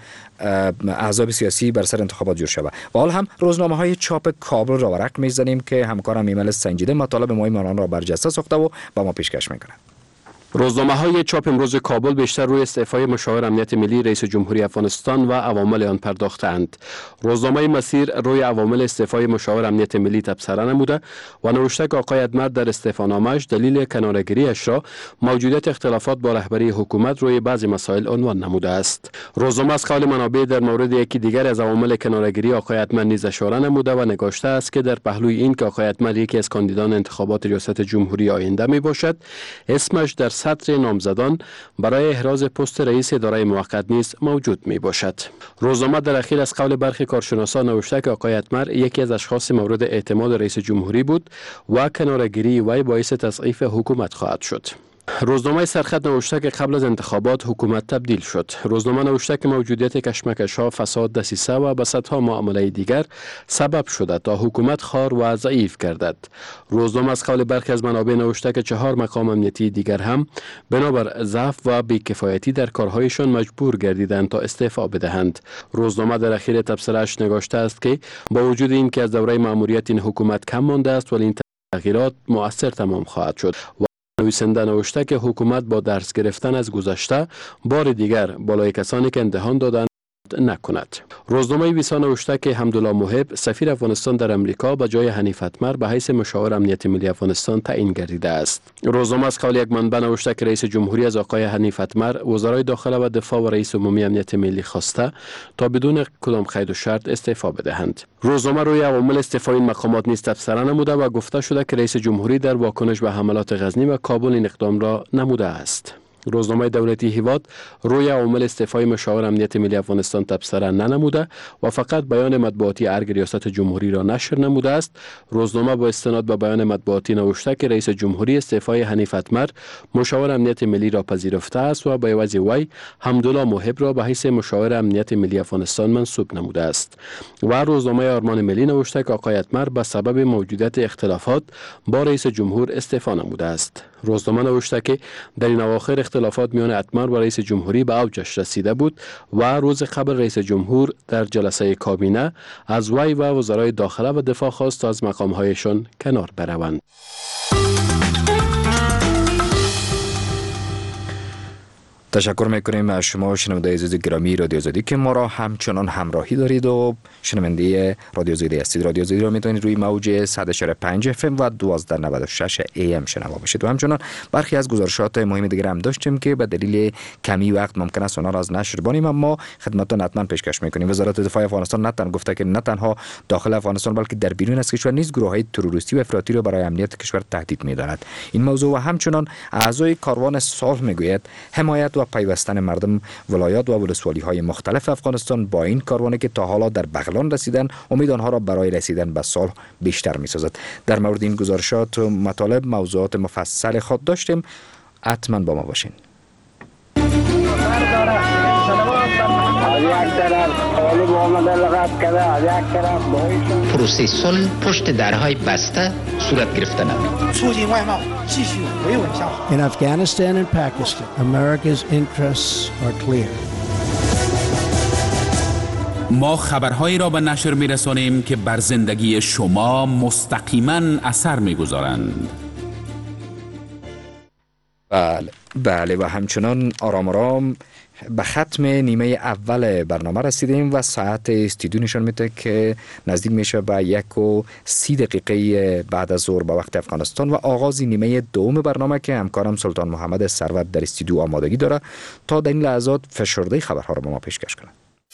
احزاب سیاسی بر سر انتخابات جور شود. و حال هم روزنامه‌های چاپ کابل را ورق می‌زنیم که همکارم ایمل سنجیده مطالب مهم آنها را برجسته ساخته و با ما پیشکش می‌کند. روزنامه‌های چاپ امروز کابل بیشتر روی استعفای مشاور امنیت ملی رئیس جمهوری افغانستان و عوامل آن پرداختند. روزنامه مسیر روی عوامل استعفای مشاور امنیت ملی تبصره نموده و نوشته که آقای ادمر در استعفانامه‌اش دلیل کناره‌گیری‌اش را موجودیت اختلافات با رهبری حکومت روی بعضی مسائل عنوان نموده است. روزنامه از قول منابع در مورد یکی دیگر از عوامل کناره‌گیری آقای ادمر نیز اشاره نموده و نگاشته است که در پهلوی این که آقای ادمر یکی از کاندیدان انتخابات ریاست جمهوری آینده میباشد، اسمش در سطر نامزدان برای احراز پست رئیس اداره موقت نیز موجود می باشد. روزنامه در اخیر از قول برخی کارشناسان نوشته که آقای ادمر یکی از اشخاص مورد اعتماد رئیس جمهوری بود و کناره‌گیری وی باعث تضعیف حکومت خواهد شد. روزنامه سرخط نوشته که قبل از انتخابات حکومت تبدیل شد. روزنامه نوشته که موجودیت کشمکش‌ها، فساد، دسیسه و بساط‌ها معامله دیگر سبب شده تا حکومت خوار و ضعیف گردد. روزنامه از قول برخی از منابع نوشته که 4 مقام امنیتی دیگر هم بنابر ضعف و بی‌کفایتی در کارهایشان مجبور گردیدند تا استعفا بدهند. روزنامه در اخیر تبصره‌اش نگاشته است که با وجود این که از دوره مأموریت این حکومت کم مانده است ولی این تغییرات مؤثر تمام خواهد شد. نویسنده نوشته که حکومت با درس گرفتن از گذشته بار دیگر بالای کسانی که امتحان دادند نکند. روزنامه ویسا نوشته که حمدالله محب سفیر افغانستان در امریکا به جای حنیف اتمر به حیث مشاور امنیت ملی افغانستان تعیین گردیده است. روزنامه از قول یک منبع نوشته که رئیس جمهوری از آقای حنیف اتمر وزرای داخله و دفاع و رئیس عمومی امنیت ملی خواسته تا بدون کدام قید و شرط استعفا بدهند. روزنامه روی عوامل استعفای این مقامات نیز تبصره نموده و گفته شده که رئیس جمهوری در واکنش به حملات غزنی و کابل این اقدام را نموده است. روزنامه دولتی هیواد روی عوامل استعفای مشاور امنیت ملی افغانستان تبصره ننموده و فقط بیان مطبوعاتی ارگ ریاست جمهوری را نشر نموده است. روزنامه با استناد به بیان مطبوعاتی نوشته که رئیس جمهوری استعفای حنیف اتمر مشاور امنیت ملی را پذیرفته است و به عوض وی حمدالله محب را به حیث مشاور امنیت ملی افغانستان منصوب نموده است. و روزنامه آرمان ملی نوشته که آقای اتمر به سبب موجودیت اختلافات با رئیس جمهور استعفا نموده است. روزنامه نوشته که در این اواخر اختلافات میان اتمر و رئیس جمهوری به اوجش رسیده بود و روز قبل رئیس جمهور در جلسه کابینه از وی و وزرای داخله و دفاع خواست تا از مقامهایشان کنار بروند. تشکر میکنیم از شما شنونده عزیز گرامی رادیو آزادی که ما را همچنان همراهی دارید و شنونده رادیو آزادی هستید. رادیو آزادی را میتونید روی موج 100.5 FM و 1296 AM شنوا باشید. و همچنان برخی از گزارشات مهم دیگر هم داشتیم که به دلیل کمی وقت ممکن است آنها را از نشر بانیم، اما خدمتتان حتما پیشکش میکنیم. وزارت دفاع افغانستان گفته که نه تنها داخل افغانستان بلکه در بیرون از کشور نیز گروه‌های تروریستی و افراطی را برای امنیت کشور تهدید می‌داند. این موضوع و همچنان اعضای کاروان صلح میگوید حمایت و پیوستن مردم ولایات و ولسوالی‌های مختلف افغانستان با این کاروانی که تا حالا در بغلان رسیدن امید آنها را برای رسیدن به صلح بیشتر می‌سازد. در مورد این گزارشات و مطالب موضوعات مفصل خود داشتیم، حتما با ما باشین. پروسه صلح پشت درهای بسته صورت گرفته نمید. In Afghanistan and Pakistan, America's interests are clear. ما خبرهایی را به نشر می‌رسانیم که بر زندگی شما مستقیما اثر می‌گذارند. بله و همچنان آرام به ختم نیمه اول برنامه رسیدیم و ساعت استودیو نشان میده که نزدیک میشه به 1:30 بعد از ظهر به وقت افغانستان و آغاز نیمه دوم برنامه که همکارم سلطان محمد ثروت در استودیو آمادگی داره تا در این لحظات فشرده خبرها را به ما پیشکش کنه.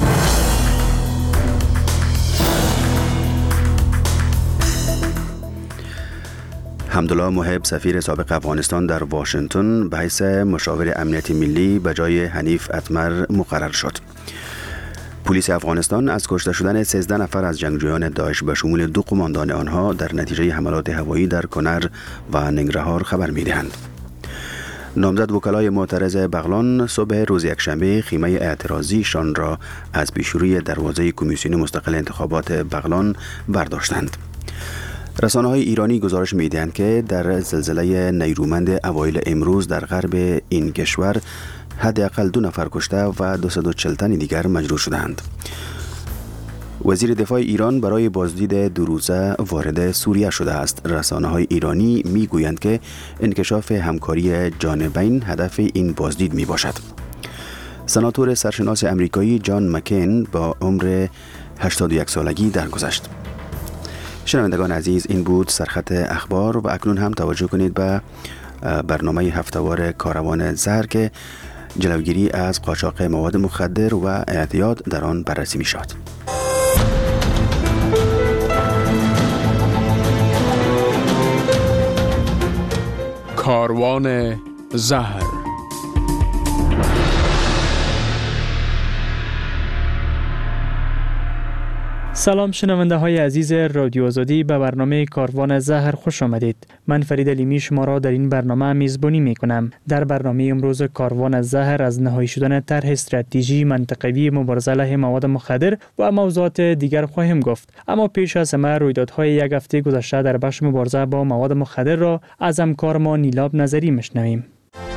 حمدالله محب سفیر سابق افغانستان در واشنگتن به حیث مشاور امنیت ملی به جای حنیف اتمر مقرر شد. پلیس افغانستان از کشته شدن 13 نفر از جنگجویان داعش به شمول 2 قماندان آنها در نتیجه حملات هوایی در کنر و ننگرهار خبر می‌دهند. نامزد وکلای معترض بغلان صبح روز یکشنبه خیمه اعتراضیشان را از پیشروی دروازه کمیسیون مستقل انتخابات بغلان برداشتند. رسانه‌های ایرانی گزارش می‌دهند که در زلزله نیرومند اوایل امروز در غرب این کشور حداقل 2 نفر کشته و 240 تن دیگر مجروح شدند. وزیر دفاع ایران برای بازدید 2 روزه وارد سوریه شده است. رسانه‌های ایرانی می‌گویند که انکشاف همکاری جانبین هدف این بازدید می‌باشد. سناتور سرشناس امریکایی جان مکین با عمر 81 سالگی درگذشت. شنوندگان عزیز، این بود سرخط اخبار و اکنون هم توجه کنید به برنامه هفته‌وار کاروان زهر که جلوگیری از قاچاق مواد مخدر و اعتیاد در آن بررسی می شود. کاروان زهر. سلام شنونده های عزیز رادیو آزادی، به برنامه کاروان زهر خوش آمدید. من فرید علیمی شما را در این برنامه میزبانی می کنم. در برنامه امروز کاروان زهر از نهایی شدن طرح استراتژی منطقوی مبارزه علیه مواد مخدر و موضوعات دیگر خواهیم گفت. اما پیش از همه رویدادهای یک هفته گذشته در بخش مبارزه با مواد مخدر را از همکار ما نیلاب نظری میشنویم.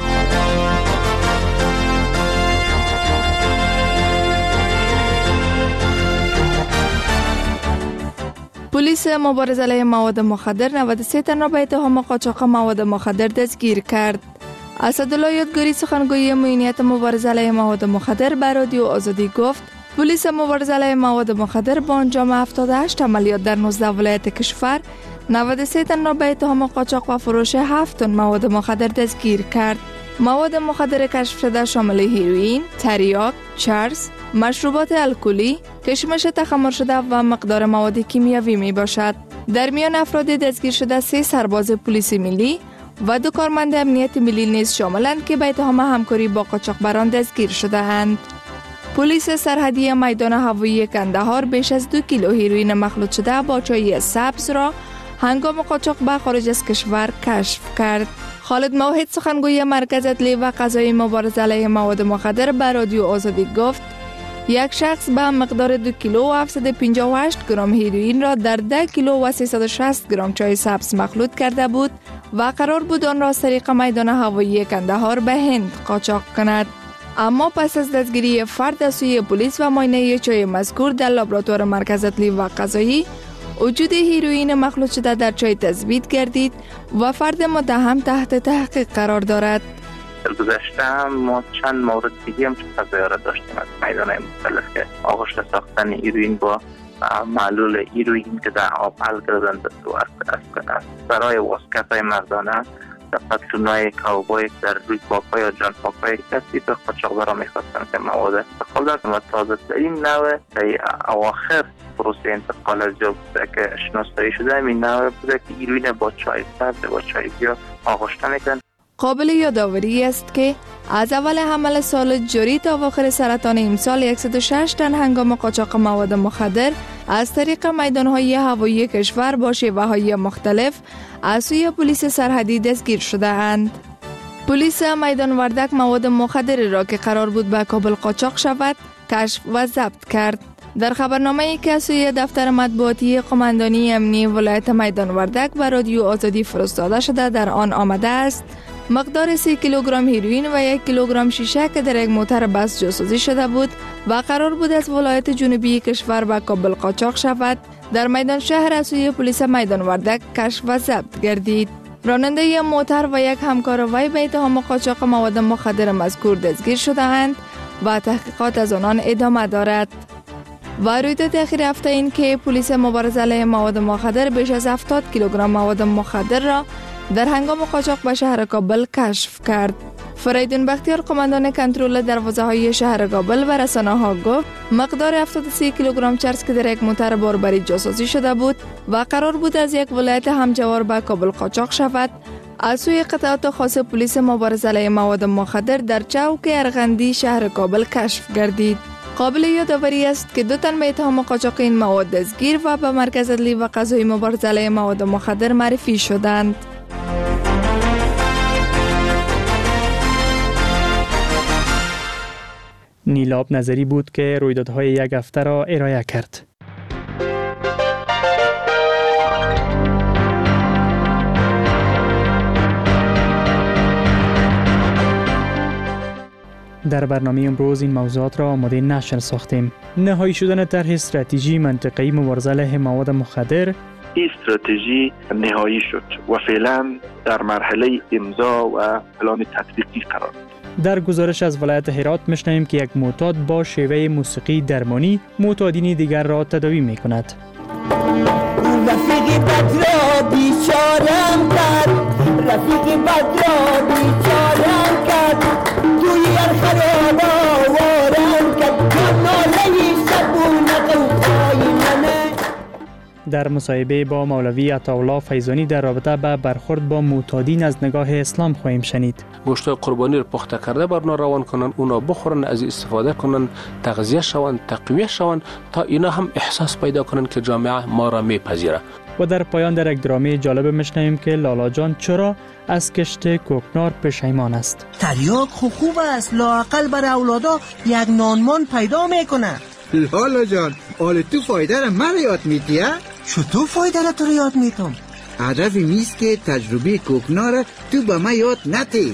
پلیس مبارزه علیه مواد مخدر 93 تن را به اتهام قاچاق مواد مخدر دستگیر کرد. اسدالله یادگاری سخنگوی معینیت مبارزه علیه مواد مخدر به رادیو آزادی گفت پلیس مبارزه علیه مواد مخدر با انجام 78 عملیات در 19 ولایت کشور 93 تن را به اتهام قاچاق و فروش 7 تن مواد مخدر دستگیر کرد. مواد مخدر کشف شده شامل هیروئین، تریاک، چرس، مشروبات الکلی، کشمش تخمر شده و مقدار مواد کیمیاوی می باشد. در میان افراد دستگیر شده 3 سرباز پلیس ملی و 2 کارمند امنیت ملی نیز شاملند که به اتهام همکاری با قاچاقبران دستگیر شده اند. پلیس سرحدی میدان هوایی کندهار بیش از 2 کیلو هیروئین مخلوط شده با چای سبز را هنگام قاچاق به خارج از کشور کشف کرد. خالد موحد سخنگوی مرکز عدلی و قضایی مبارزه علیه مواد مخدر به رادیو آزادی گفت یک شخص به مقدار 2 کیلو و 758 گرم هیروئین را در 10 کیلو و 360 گرم چای سبز مخلوط کرده بود و قرار بود آن را از طریق میدان هوایی کندهار به هند قاچاق کند. اما پس از دستگیری فرد از سوی پلیس و معاینه چای مذکور در لابراتوار مرکز عدلی و قضایی وجود هیروئین مخلوط شده در چای تثبیت گردید و فرد متهم تحت تحقیق قرار دارد. سال گذشته هم ما چند مورد دیگه هم قضایا را داشتیم از میدان‌های مختلف که آغشته ساختن هیروئین با معلول هیروئین که در آب حل کردن و از برای واسکت‌های مردانه در پتلون‌های کاوبای در روی پاک‌های یا جان پاک‌های کسی به قاچاقبرا می‌خواستن که مواد استفاده کردن و تازه ترین نوع که اواخر پروسه انتقال از جا بوده که شناسایی شده این نوع بوده که هیروئین با چای سبز با چای گیاه آغشته می‌کنن. قابل یادآوری است که از اول حمل سال جاری تا اواخر سرطان امسال 106 تن هنگام قاچاق مواد مخدر از طریق میدان‌های هوایی کشور با شیوه‌های مختلف از سوی پلیس سرحدی دستگیر شده اند. پلیس میدان وردک مواد مخدر را که قرار بود به کابل قاچاق شود کشف و ضبط کرد. در خبرنامه‌ای که از سوی دفتر مطبوعاتی قماندانی امنیتی ولایت میدان وردک به رادیو آزادی فرستاده شده در آن آمده است مقدار 3 کیلوگرم هیروئین و 1 کیلوگرم شیشه که در یک موتر بس جاسوسی شده بود و قرار بود از ولایت جنوبی کشور به کابل قاچاق شود در میدان شهر از سوی پلیس میدان وردک کشف و ضبط گردید. راننده موتر و یک همکار وی به اتهام قاچاق مواد مخدر مذکور دستگیر شده‌اند و تحقیقات از آنان ادامه دارد. و رویداد اخیر هفته این که پلیس مبارزه علیه مواد مخدر بیش از 70 کیلوگرم مواد مخدر را در هنگام قاچاق به شهر کابل کشف کرد. فریدون بختیار قماندان کنترل دروازه‌های شهر کابل و رسانه‌ها گفت مقدار 73 کیلوگرم چرس که در یک موتر باربری جاسوسی شده بود و قرار بود از یک ولایت همجوار به کابل قاچاق شود از سوی قطعات خاص پلیس مبارزه علیه مواد مخدر در چوک ارغندی شهر کابل کشف گردید. قابل یادآوری است که 2 تن به اتهام قاچاق این مواد دستگیر و به مرکز عدلی و قضایی مبارزه علیه مواد مخدر معرفی شدند. نیلاب نظری بود که رویدادهای یک هفته را ارائه کرد. در برنامه امروز این موضوعات را آماده نشر ساختیم. نهایی شدن طرح استراتژی منطقه‌ای مبارزه علیه مواد مخدر. این استراتژی نهایی شد و فعلا در مرحله امضا و پلان تطبیقی قرار دارد. در گزارش از ولایت هرات می‌شنویم که یک معتاد با شیوه موسیقی درمانی معتادین دیگر را تداوی می‌کند. رفیق بد را بیچارم کرد، رفیق بد را بیچارم کرد، توی خراب آوارم کرد، ناله شبونت و پای منه. در مصاحبه با مولوی عطاالله فیضانی در رابطه با برخورد با معتادین از نگاه اسلام خواهیم شنید. گوشت قربانی رو پخته کرده بر اونا روان کنن، اونا بخورن، از استفاده کنن، تغذیه شون، تقویه شون تا اینا هم احساس پیدا کنن که جامعه ما را میپذیره. و در پایان در یک درامه جالب میشنویم که لالا جان چرا از کشت کوکنار پشیمان است. تریاک خوب است، لااقل بر اولادا یک نانمان پیدا میکنه. لالا جان، حال تو فایده را من یاد میدی؟ چطور فایده را تو یاد میتم؟ هدفی نیست که تجربه کوکنار تو به من یاد نتی.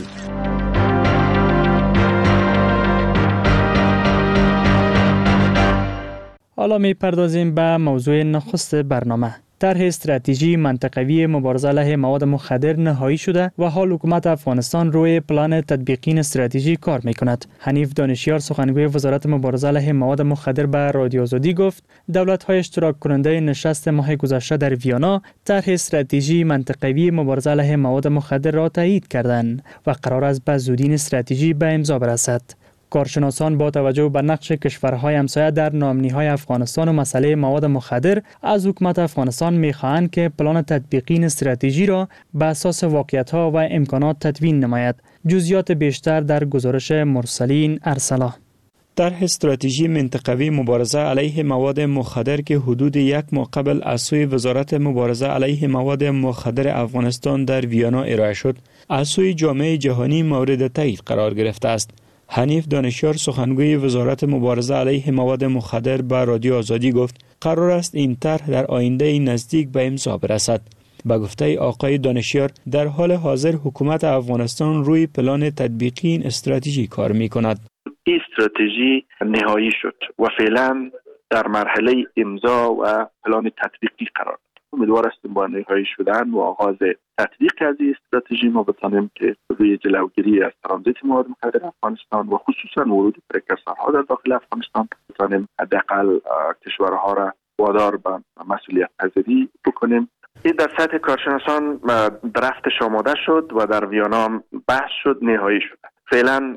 حالا میپردازیم به موضوع نخست برنامه. طرح استراتژی منطقوی مبارزه علیه مواد مخدر نهایی شده و حال حکومت افغانستان روی پلان تطبیقی استراتژی کار میکند. حنیف دانشیار سخنگوی وزارت مبارزه علیه مواد مخدر به رادیو آزادی گفت دولت‌های اشتراک کننده نشست ماه گذشته در ویانا طرح استراتژی منطقوی مبارزه علیه مواد مخدر را تایید کردند و قرار است به زودی استراتژی به امضا برسد. کارشناسان با توجه به نقش کشورهای همسایه در ناامنی‌های افغانستان و مسئله مواد مخدر از حکومت افغانستان می‌خواهند که پلان تطبیقی استراتژی را بر اساس واقعیت‌ها و امکانات تدوین نماید. جزئیات بیشتر در گزارش مرسلین ارسلا. طرح استراتژی منطقوی مبارزه علیه مواد مخدر که حدود یک ماه قبل از سوی وزارت مبارزه علیه مواد مخدر افغانستان در ویانا ارائه شد، از سوی جامعه جهانی مورد تایید قرار گرفته است. حنیف دانشیار سخنگوی وزارت مبارزه علیه مواد مخدر به رادیو آزادی گفت قرار است این طرح در آینده نزدیک به امضا برسد. به گفته آقای دانشیار در حال حاضر حکومت افغانستان روی پلان تطبیقی این استراتژی کار می کند. این استراتژی نهایی شد و فعلا در مرحله امضا و پلان تطبیقی قرار دارد امیدوار هستیم با نهایی شدن و آغاز تطبیق از این استراتژی ما بتانیم که روی جلوگیری از ترانزیت مواد مخدر افغانستان و خصوصا ورود پرکسرها در داخل افغانستان بتانیم حداقل کشورها را وادار به مسئولیت پذیری بکنیم. این در سطح کارشناسان درفتش آماده شد و در ویانا بحث شد، نهایی شد. فعلا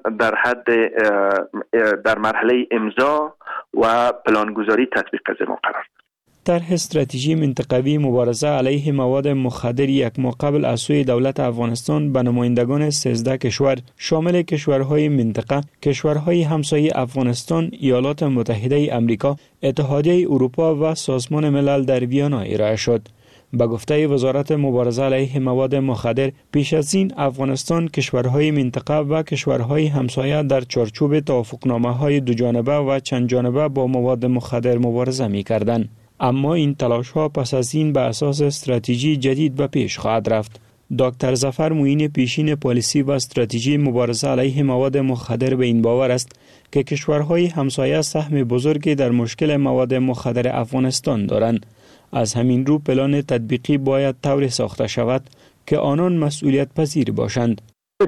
در مرحله امضا و پلانگذاری تطبیق از ما قرار دارد. طرح استراتژی منطقوی مبارزه علیه مواد مخدر یک ماه قبل از سوی دولت افغانستان به نمایندگان 13 کشور شامل کشورهای منطقه، کشورهای همسایه افغانستان، ایالات متحده آمریکا، اتحادیه اروپا و سازمان ملل در ویانا ارائه شد. به گفته وزارت مبارزه علیه مواد مخدر، پیش از این افغانستان، کشورهای منطقه و کشورهای همسایه در چارچوب توافقنامه‌های دو جانبه و چند جانبه با مواد مخدر مبارزه می‌کردند. اما این تلاش‌ها پس از این به اساس استراتژی جدید به پیش خواهد رفت. دکتر ظفر معین پیشین پالیسی و استراتژی مبارزه علیه مواد مخدر به این باور است که کشورهای همسایه سهم بزرگی در مشکل مواد مخدر افغانستان دارند. از همین رو پلان تطبیقی باید طوری ساخته شود که آنان مسئولیت پذیر باشند.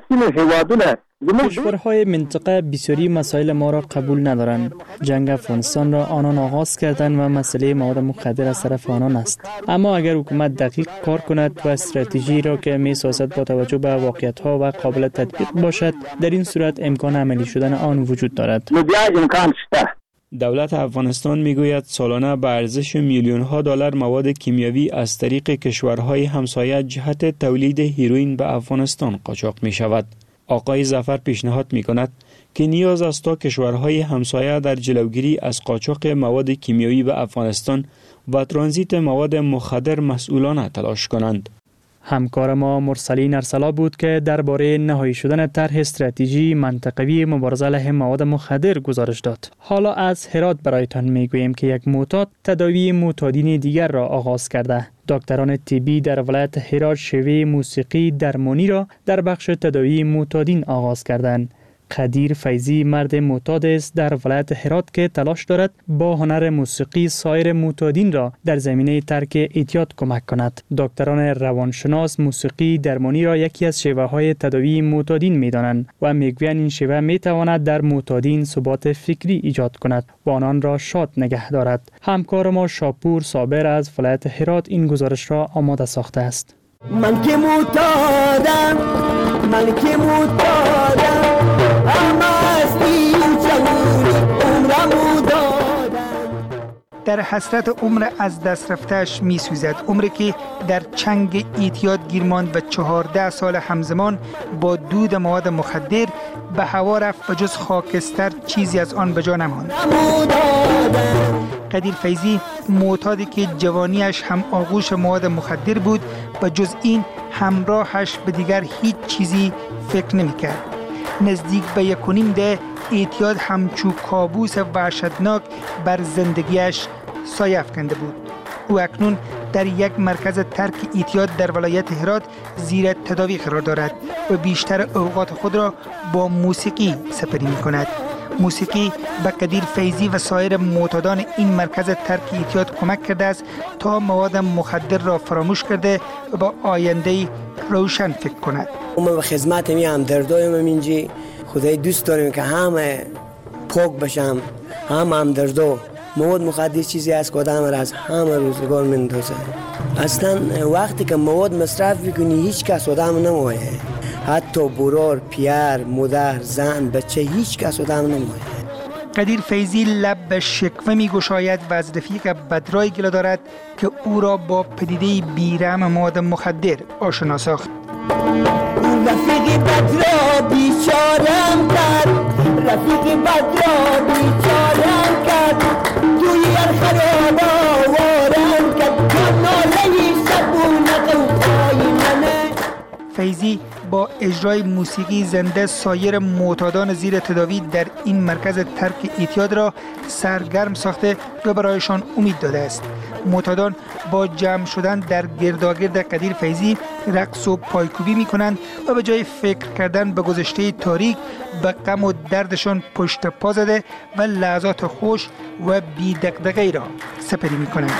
کشورهای منطقه بسیاری مسائل ما را قبول ندارند. جنگ افغانستان را آنان آغاز کردند و مسئله مواد مخدر از طرف آنان است. اما اگر حکومت دقیق کار کند و استراتژی را که می‌سازد با توجه به واقعیت‌ها و قابل تطبیق باشد، در این صورت امکان عملی شدن آن وجود دارد. دولت افغانستان میگوید سالانه به ارزش میلیون‌ها دلار مواد کیمیاوی از طریق کشورهای همسایه جهت تولید هیروئین به افغانستان قاچاق می شود. آقای ظفر پیشنهاد می کند که نیاز است تا کشورهای همسایه در جلوگیری از قاچاق مواد کیمیایی به افغانستان و ترانزیت مواد مخدر مسئولانه تلاش کنند. همکار ما مرسلین ارسلا بود که درباره نهایی شدن طرح استراتژی منطقوی مبارزه علیه مواد مخدر گزارش داد. حالا از هرات برایتان میگوییم که یک معتاد تداوی معتادین دیگر را آغاز کرده. دکتران طبی در ولایت هرات شیوه موسیقی درمانی را در بخش تداوی معتادین آغاز کردند. قدیر فیضی مرد معتاد است در ولایت هرات که تلاش دارد با هنر موسیقی سایر معتادین را در زمینه ترک اعتیاد کمک کند. دکتران روانشناس موسیقی درمانی را یکی از شیوه‌های تداوی معتادین می‌دانند و می‌گویند این شیوه می‌تواند در معتادین ثبات فکری ایجاد کند و آنان را شاد نگه دارد. همکار ما شاپور صابر از ولایت هرات این گزارش را آماده ساخته است. من که معتادم در حسرت عمر از دست رفتهش می سوزد. عمری که در چنگ اعتیاد گیر ماند و 14 سال همزمان با دود مواد مخدر به هوا رفت و جز خاکستر چیزی از آن به جا نماند. قدیر فیضی معتادی که جوانیش هم آغوش مواد مخدر بود و جز این همراهش به دیگر هیچ چیزی فکر نمی کرد. نزدیک به 1.5 دهه اعتیاد همچو کابوس وحشتناک بر زندگیش سایه افکنده بود. او اکنون در یک مرکز ترک اعتیاد در ولایت هرات زیر تداوی قرار دارد و بیشتر اوقات خود را با موسیقی سپری می کند. موسیقی به قدیر فیضی و سایر معتادان این مرکز ترک اعتیاد کمک کرده است تا مواد مخدر را فراموش کرده و با آینده روشن فکر کند. من به خدمت میام دردایم اینجا خدای دوست داریم که همه پاک بشم، هم دردو مواد مخدر چیزی است که آدم را از همه روزگار میندازه. اصلا وقتی که مواد مصرف میکنی هیچ کس آدم نمایه، حتی برار، پیر، مادر، زن، بچه هیچ کس آدم نمایه. قدیر فیضی لب به شکوه می گشاید و از رفیق بدرای گله دارد که او را با پدیده بیرحم مواد مخدر آشنا ساخت. رفیق بدرا بیچارم کرد، رفیق بدرا بیچارم کرد، توی هر خراب آوارم کرد، ناله شبونه قوتای منه. فیضی با اجرای موسیقی زنده سایر معتادان زیر تداوی در این مرکز ترک اعتیاد را سرگرم ساخته و برایشان امید داده است. معتادان با جمع شدن در گرداگرد قدیر فیضی رقص و پایکوبی می کنند و به جای فکر کردن به گذشته تاریک به غم و دردشان پشت پا زده و لحظات خوش و بی دغدغه‌ای را سپری می کنند.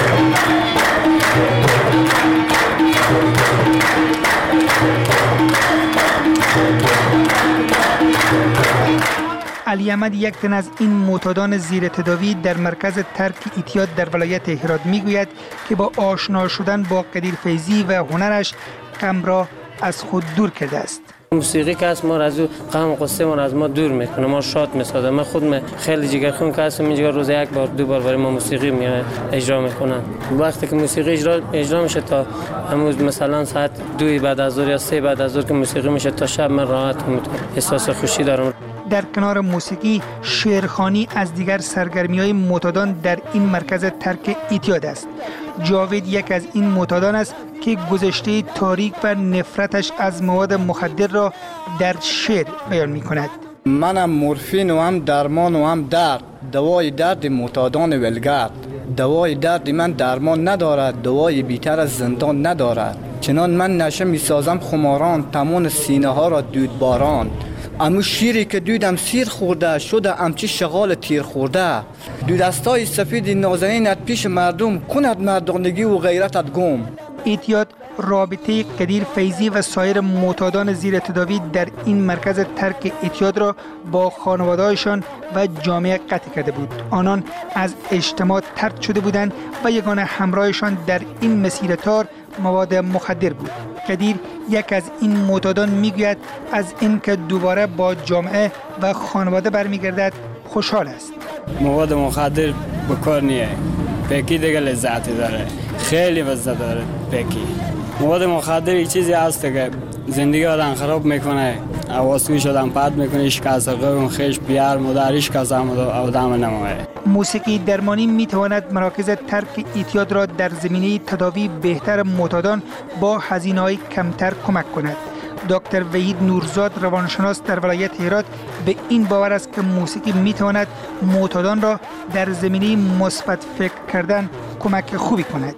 علی احمد، یک تن از این معتادان زیر تداوی در مرکز ترک اعتیاد در ولایت هرات میگوید که با آشنا شدن با قدیر فیضی و هنرش غم را از خود دور کرده است. موسیقی که از ما از غم و غصه ما از ما دور میکنه، ما شاد میسازه. من خود خیلی جگرخون که هستم، اینجا روز یک بار دو بار برای ما موسیقی اجرا میکنن. وقتی که موسیقی اجرا میشه تا همون مثلا ساعت 2 بعد از ظهر یا 3 بعد از ظهر که موسیقی میشه تا شب، من راحت احساس خوشی دارم. در کنار موسیقی، شعرخوانی از دیگر سرگرمی‌های معتادان در این مرکز ترک اعتیاد است. جاوید یک از این معتادان است که گذشته تاریک و نفرتش از مواد مخدر را در شعر بیان می‌کند. منم مورفین و هم درمان و هم درد، دوای درد معتادان ولگرد. دوای درد من درمان ندارد، دوای بیتر از زندان ندارد. چنان من نشه می‌سازم خماران، تمام سینه ها را دود باران. امو شیری که دودم سیر خورده، شده امچی شغال تیر خورده. دو دستای سفید نازنینت پیش مردم، کند مردانگی و غیرتت گم. اعتیاد رابطه قدیر فیضی و سایر معتادان زیر تداوی در این مرکز ترک اعتیاد را با خانواده‌هایشان و جامعه قطع کرده بود. آنان از اجتماع طرد شده بودند و یگانه همراهشان در این مسیر تار مواد مخدر بود. قدیر، یک از این معتادان، میگوید از اینکه دوباره با جامعه و خانواده برمیگردد خوشحال است. مواد مخدر بکار نیه، پیکی دیگه لذتی داره، خیلی لذت داره پیکی. مواد مخدر یک چیزی هست که زندگی آدم خراب میکنه، حواسویش آدم پد میکنه، شکست قوم خیش بیار مدارش کازم آدم نمایه. موسیقی درمانی میتواند مراکز ترک اعتیاد را در زمینه تداوی بهتر معتادان با هزینه‌های کمتر کمک کند. دکتر وحید نورزاد، روانشناس در ولایت هرات، به این باور است که موسیقی میتواند معتادان را در زمینه مثبت فکر کردن کمک خوبی کند.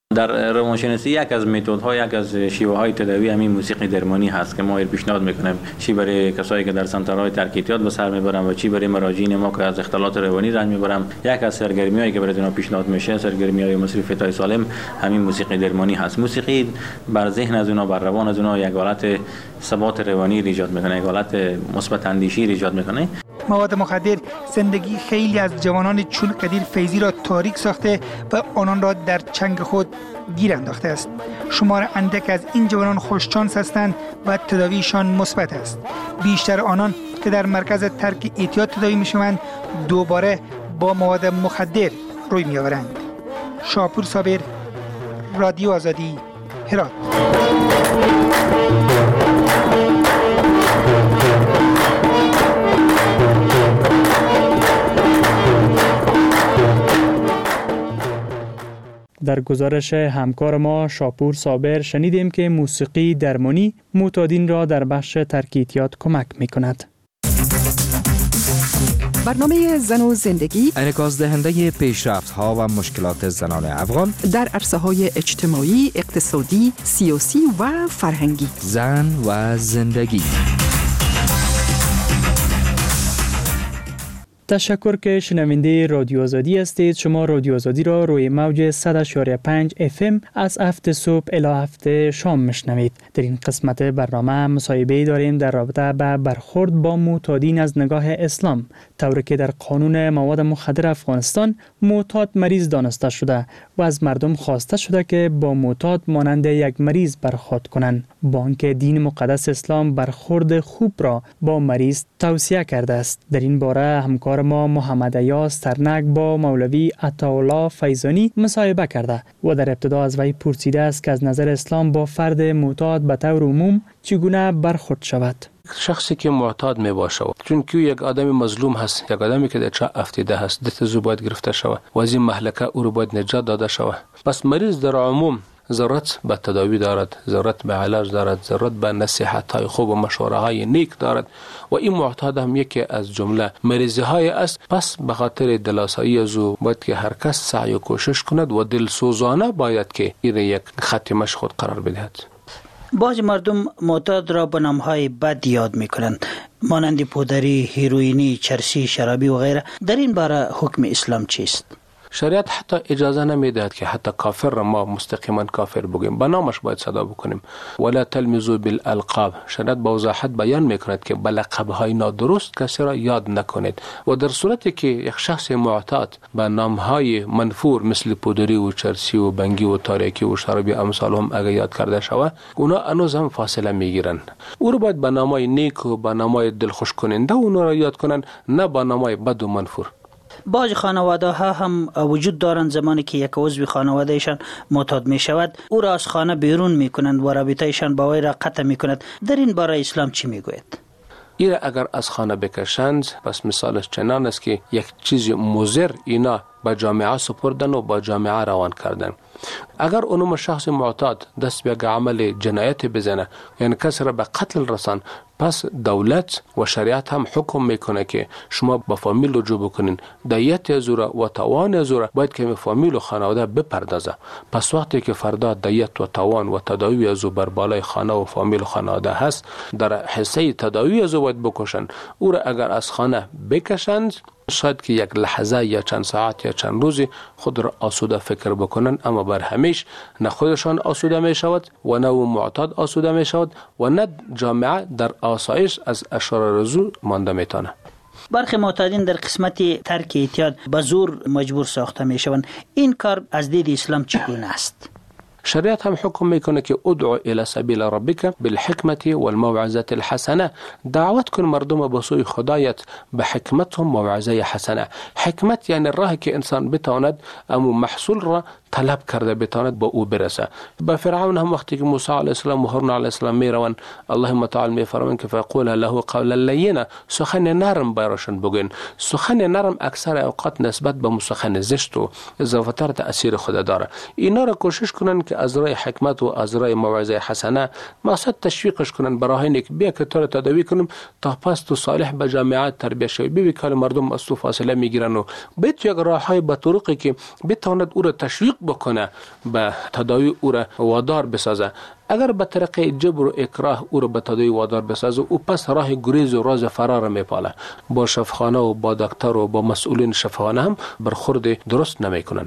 در روانشناسی یک از متدها، یک از شیوه های تداوی همین موسیقی درمانی هست که ما پیشنهاد میکنیم، چی برای کسایی که در سنترهای ترک اعتیاد به سر میبرن و چی برای مراجعین ما که از اختلالات روانی رنج میبرن. یک از سرگرمیایی که برای اینا پیشنهاد میشه، سرگرمی‌های مصرف فیتای سالم، همین موسیقی درمانی هست. موسیقی بر ذهن از اونها، بر روان از اونها یک حالت ثبات روانی ایجاد میکنه، یک حالت مثبت اندیشی ایجاد میکنه. مواد مخدر زندگی خیلی از جوانان چون قدیر فیضی را تاریک ساخته و آنان را در چنگ خود گیر انداخته است. شمار اندک از این جوانان خوششانس هستند و تداویشان مثبت است. بیشتر آنان که در مرکز ترک اعتیاد تداوی میشوند دوباره با مواد مخدر روی میآورند. شاپور صابر، رادیو آزادی، هرات. در گزارش همکار ما شاپور صابر شنیدیم که موسیقی درمانی معتادین را در بخش ترک اعتیاد کمک می‌کند. برنامه زن و زندگی انعکاس دهنده پیشرفت‌ها و مشکلات زنان افغان در عرصه‌های اجتماعی، اقتصادی، سیاسی و فرهنگی. زن و زندگی. تشکر که شنونده رادیو آزادی هستید. شما رادیو آزادی را روی موج 100.5 FM از 7 صبح الی 7 شام میشنوید. در این قسمت برنامه مصاحبه داریم در رابطه با برخورد با معتادین از نگاه اسلام، طوری که در قانون مواد مخدر افغانستان معتاد مریض دانسته شده و از مردم خواسته شده که با معتاد مانند یک مریض برخورد کنند. با آنکه دین مقدس اسلام برخورد خوب را با مریض توصیه کرده است. در این باره همکار ما محمد ایاز ترنک با مولوی عطاالله فیضانی مصاحبه کرده و در ابتدا از وی پرسیده است که از نظر اسلام با فرد معتاد به طور عموم چگونه برخورد شود. شخصی که معتاد می باشه، چون که یک آدم مظلوم هست، یک آدمی که در چاه افتیده هست، دست باید گرفته شود و از این مهلکه او رو باید نجات داده شود. پس مریض در عموم ضرورت به تداوی دارد، ضرورت به علاج دارد، ضرورت به نصیحت های خوب و مشوره های نیک دارد و این معتاد هم یکی از جمله مریضی های است. پس به خاطر دلاسایی از او باید که هر کس سعی و کوشش کند و دلسوزانه باید که این یک خاتمش خود قرار بدهد. بعض مردم معتاد را به نامهای بد یاد میکنند، مانند پودری، هیروئینی، چرسی، شرابی و غیره. در این باره حکم اسلام چیست؟ شریعت حتی اجازه نمیدهد که حتی کافر را ما مستقیما کافر بگیم، به نامش باید صدا بکنیم. ولا تلمزوا بالالقاب، شریعت با وضاحت بیان میکند که به لقب‌های نادرست کسی را یاد نکنید. و در صورتی که یک شخص معتاد به نام‌های منفور مثل پودری و چرسی و بنگی و تاریکی و شرابی امثال هم اگه یاد کرده شود، اونا هنوز هم فاصله میگیرن. او رو باید به نام‌های نیک و به نام‌های دلخوش کننده اونا را یاد کنن، نه به نام‌های بد و منفور. بعض خانواده ها هم وجود دارند زمانی که یک عضو خانواده ایشان معتاد می شود او را از خانه بیرون می کنند و رابطه ایشان با وی را قطع می کند. در این باره اسلام چی می گوید؟ ایره اگر از خانه بکشند، پس مثالش چنان است که یک چیز مضر اینا به جامعه سپردن و با جامعه روان کردن. اگر اونم شخص معتاد دست به عمل جنایت بزنه، یعنی کسی را به قتل رسان، پس دولت و شریعت هم حکم میکنه که شما با فامیل رجوع بکنین، دیت از او را و توان از او را باید که فامیل و خانواده بپردازه. پس وقتی که فردا دیت و توان و تداوی از او بر بالای خانه و فامیل و خانواده هست، در حصه تداوی از او باید بکشن. او را اگر از خانه بکشند، شاید که یک لحظه یا چند ساعت یا چند روزی خود را آسوده فکر بکنن، اما بر همیش نه خودشان آسوده می شود و نه او معتاد آسوده می شود و نه جامعه در آسایش از اشرار رزو مانده می تانه. برخی معتادین در قسمت ترک اعتیاد به زور مجبور ساخته می شوند. این کار از دید اسلام چگونه است؟ شریعت هم حکم میکنه که ادعو الى سبیل ربک بالحکمت والموعظه الحسنه، دعوت کن مردم به سوی خدایت به حکمت و موعظه حسنه. حکمت یعنی راه که انسان بتواند اما محصول را طلب کرده بتواند با او برسه. با فرعون هم وقتی که موسی علیه السلام و هارون علیه السلام میروند، الله تعالی میفرماید که فقول له قولا لینا، سخن نرم براشون بگین. سخن نرم اکثر اوقات نسبت به سخن زشت و اضافه تر تاثیر خود داره. اینا را کوشش کنن که از راه حکمت و از راه موعظه حسنه مقصد تشویقش کنن، برای اینکه بیا که تو را تداوی کنیم تا پس تو صالح به جامعه تربیت شوی. ببین که مردم از تو فاصله میگیرن و بیت یک راههای به طرقی که بتواند او را تشویق بکنه به تداوی او را وادار بسازه. اگر به طریق جبر و اکراه او را به تداوی وادار بسازه، او پس راه گریز و راز فرار میپاله. با شفاخانه و با دکتر و با مسئولین شفاخانه هم برخورد درست نمیکنن.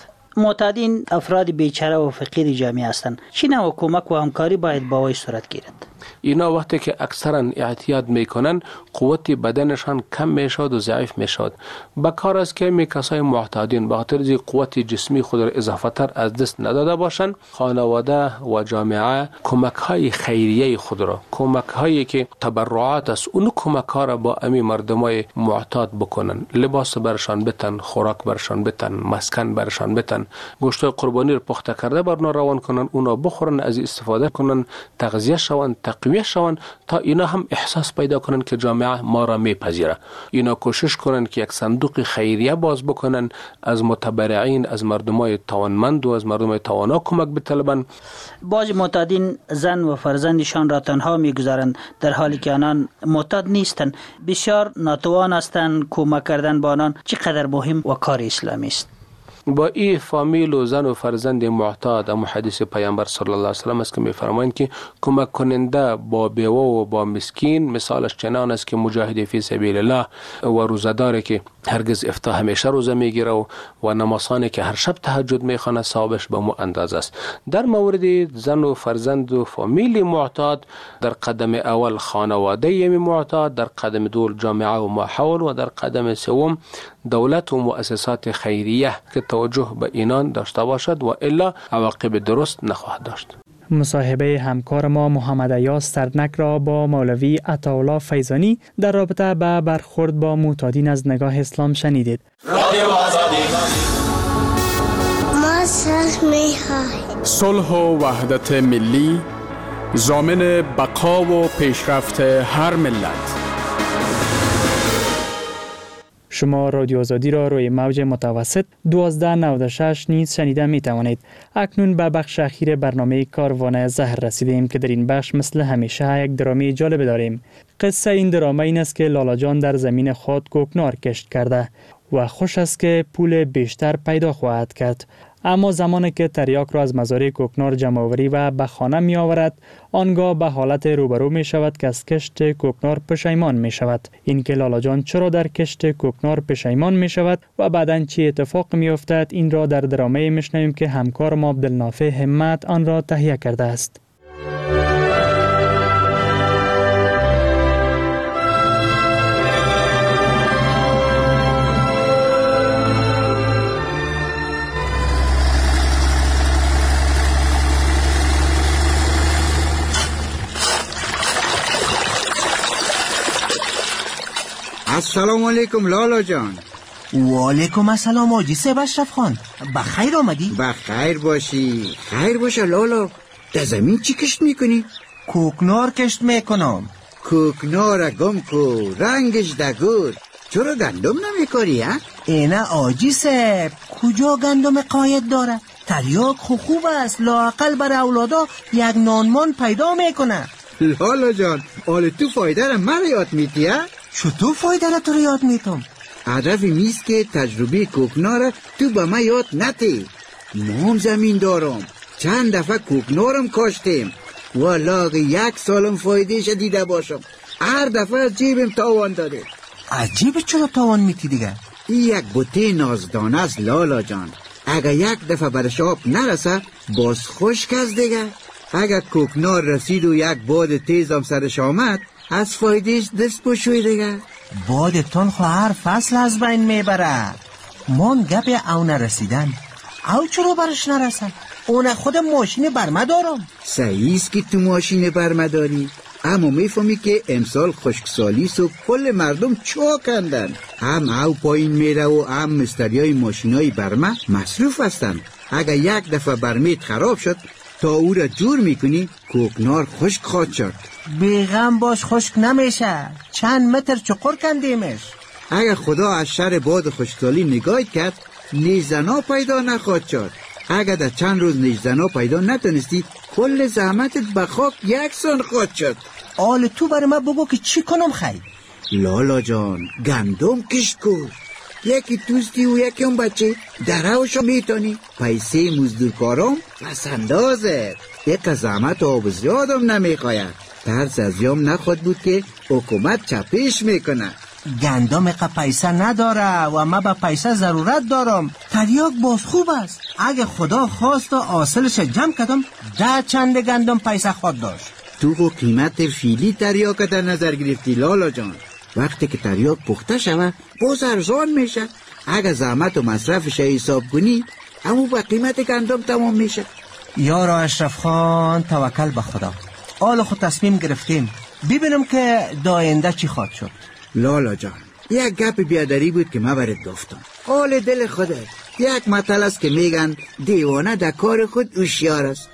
معتادین افراد بیچاره و فقیر جامعه هستند. چی نوع کمک و همکاری باید با وی صورت گیرد؟ اینا وقتی که اکثرا اعتیاد میکنن، قوت بدنشان کم میشود و ضعیف میشود. با کار از که کسای معتادین به خاطر از قوت جسمی خود را اضافه تر از دست نداده باشند، خانواده و جامعه کمک های خیریه خود را، کمک هایی که تبرعات است، اون کمک ها را با امی مردمای معتاد بکنن. لباس برشان بتن، خوراک برشان بتن، مسکن برشان بتن، گوشت قربانی را پخته کرده برنا روان کنن، اونا بخورن، از استفاده کنن، تغذیه شون، تقویه شون، تا اینا هم احساس پیدا کنن که جامعه ما را میپذیره. اینا کوشش کنن که یک صندوق خیریه باز بکنن، از متبرعین، از مردمای توانمند و از مردمای توانا کمک بطلبن. بعضی معتادین زن و فرزندشان را تنها میگذارند در حالی که آنان معتاد نیستند. بسیار ناتوان هستند. کمک کردن با آنان چقدر مهم و کار اسلامی است. با این فامیل و زن و فرزند معتاد، اما حدیث پیامبر صلی الله علیه و سلم است که میفرمایند که کمک کننده با بیوه و با مسکین مثالش چنان است که مجاهد فی سبیل الله و روزداری که هرگز افطار همیشه روزه میگیره و نمازانی که هر شب تهجد میخوانه ثوابش به مو اندازه است. در مورد زن و فرزند و فامیل معتاد، در قدم اول خانواده معتاد، در قدم دوم جامعه و ماحول و در قدم سوم دولت و مؤسسات خیریه که توجه به اینان داشته باشد و الا عواقب درست نخواهد داشت. مصاحبه همکار ما محمد ایاز ترنک را با مولوی عطاالله فیضانی در رابطه به برخورد با معتادین از نگاه اسلام شنیدید. ما صلح و وحدت ملی ضامن بقا و پیشرفت هر ملت. شما رادیو آزادی را روی موج متوسط 1296 نیز شنیده می توانید. اکنون به بخش اخیر برنامه کاروان زهر رسیدیم که در این بخش مثل همیشه یک درامی جالب داریم. قصه این درامه این است که لالا جان در زمین خود کوکنار کشت کرده و خوش است که پول بیشتر پیدا خواهد کرد. اما زمانی که تریاک را از مزارع کوکنار جمع آوری و به خانه می آورد، آنگاه به حالت روبرو می شود که از کشت کوکنار پشیمان می شود. این که لالا جان چرا در کشت کوکنار پشیمان می شود و بعداً چی اتفاق می افتد، این را در درامه می شنویم که همکار ما عبدالنافع همت آن را تهیه کرده است. السلام علیکم لالا جان. و علیکم السلام آجی سیب اشرف خان. بخیر آمدی؟ بخیر باشی. خیر باشه لالا. در زمین چی کشت میکنی؟ کوکنار کشت میکنم. کوکنار گم کو رنگش دگور. چرا گندم نمیکاری ها؟ اینه آجی سیب کجا گندم قاید داره؟ تریاک خوب است، لااقل بر اولادا یک نانمان پیدا میکنه. لالا جان آل تو فایده را من یاد میتی ها؟ چطور فایده را تو رو یاد میتم؟ هدف نیست که تجربه کوکنار تو به من یاد نتی. مام زمین دارم، چند دفعه کوکنارم کاشتیم و لاغ 1 سالم فایدهش دیده باشم. هر دفعه از جیبم تاوان داده. عجیبه چرا تاوان میتی دیگه؟ این یک بوته نازدانه است لالا جان. اگر یک دفعه برش آب نرسه باز خشک است دیگه. اگر کوکنار رسید و یک باد تیزم سرش آمد از فایدهش دست بشوی دیگه. بادتون خو هر فصل از بین میبره. من گپ او نرسیدن او چرا برش نرسن؟ اون خود ماشین برمه دارم. صحیح است که تو ماشین برمه داری، اما میفهمی که امسال خشکسالی و کل مردم چا کندن. هم او پایین میره و هم مستریای ماشینای برمه مصروف هستن. اگر یک دفعه برمیت خراب شد تا او را جور میکنی کوکنار خشک خواهد شد. بیغم باش، خشک نمیشه. چند متر چقر کندیمش. اگر خدا از شر باد خشکسالی نگاه کرد نیزنا پیدا نخواهد شد. اگر در چند روز نیزنا پیدا نتونستی کل زحمتت به خاک یکسان خواهد شد. آل تو برای من بگو که چی کنم خیلی؟ لالا جان گندم کشت کن. یکی توستی و یکی اون بچه دروشو میتونی. پیسه مزدورکارم پس اندازه. یک زحمت آب زیادم نمیخواید. ترس از یام نخواد بود که حکومت چپش میکنه. گندم پیسه نداره و من به پیسه ضرورت دارم. تریاک باز خوب است. اگه خدا خواست و حاصلش جمع کردم 10 چند گندم پیسه خود داشت. تو خو قیمت فیلی تریاک در نظر گرفتی لالا جان. وقتی که تریاک پخته شوه باز ارزان میشه. اگه زحمت و مصرفش حساب کنی همون با قیمت گندم تمام میشه. یارا اشرف خان توکل به خدا. حال خود تصمیم گرفتیم، ببینم که داینده چی خواهد شد. لالا جان یک گپ بیادری بود که من برات گفتم. حال دل خودت. یک مثل است که میگن دیوانه در کار خود هوشیار است.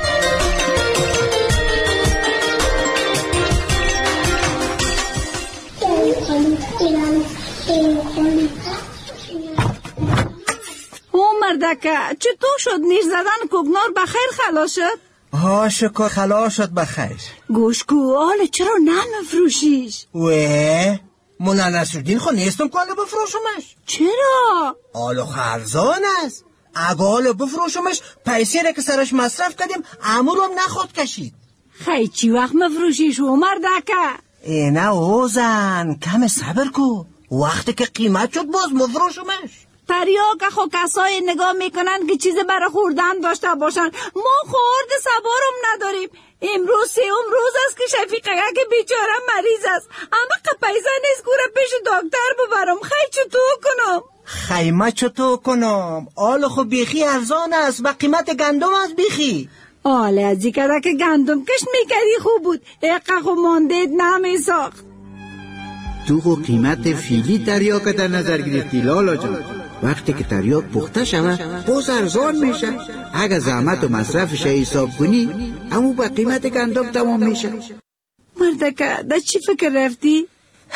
مردکه چطور شد؟ نیش زدن کوکنار بخیر خلاص شد؟ ها شکر خلاص شد بخیر. گوشکو حالا چرا نمیفروشیش؟ مولا نصرالدین خو نیستم که حالا بفروشمش. چرا؟ حالا ارزان است. اگه حالا بفروشمش پیسه را که سرش مصرف کردیم امورم نخود کشید. خیلی چی وقت مفروشیش و مردکه؟ اینه اوزن کم صبر کو. وقتی که قیمت شد باز مفروشمش. تریاک خو کسای نگاه میکنن که چیز برای خوردن داشته باشن. ما خورد سوارم نداریم. امروز 3 روز است که شفیقه که بیچاره مریض است. اما که پیسه نیست گوره پیش دکتر ببرم. خیلی چطور کنم؟ خیمه چطور کنم؟ آل خو بیخی ارزان است و قیمت گندم است بیخی. آله از این که گندم کشت میکردی خوب بود. اقا خو ماندید نمیساخت. تو خو قیمت فیلی تریاک در نظر گرفتی لالا جان. وقتی که تریاک پخته شوه باز ارزان میشه. اگه زحمت و مصرفش حساب کنی همون با قیمت گندم تمام میشه. مردکه در چی فکر رفتی؟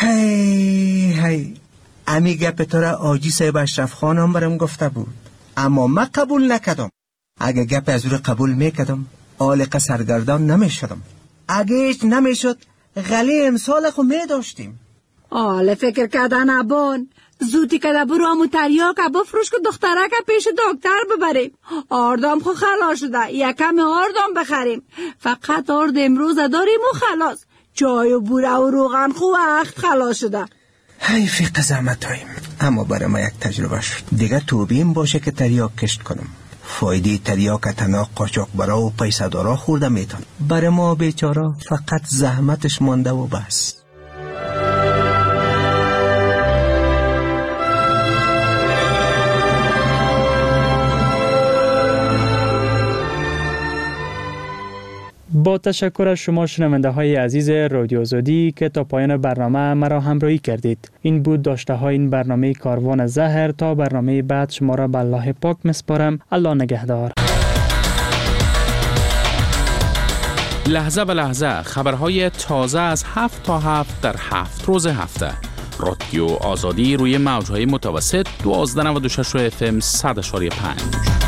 هی امی گپ تو را آجی صاحب اشرف خانم برم گفته بود، اما من قبول نکردم. اگه گپ از او قبول میکردم آلقه سرگردان نمیشدم. اگه هیچ نمیشد غلی امسال خو میداشتیم. آله فکر کردن ابان زودی که برو همو تریاک بفروش که دخترک پیش دکتر ببریم. آردام خو خلاص شده، یکم آردام بخریم. فقط آرد امروز داریم و خلاص. چای و بوره و روغن خو وقت خلاص شده. حیفی قزامت هاییم، اما برای ما یک تجربه شد. دیگه توبیم باشه که تریاک کشت کنم. فایده تریاک تنها قاچاق برا و پیسه دارا خورده میتون. برای ما بیچاره فقط زحمتش مانده و بس. با تشکر از شما شنونده های عزیز رادیو آزادی که تا پایان برنامه مرا همراهی کردید. این بود داشته های این برنامه کاروان زهر. تا برنامه بعد شما را به الله پاک مسپارم. الله نگهدار. لحظه به لحظه خبرهای تازه از 7 تا 7 در 7 روز هفته. رادیو آزادی روی موجهای متوسط 1296 FM 100.5.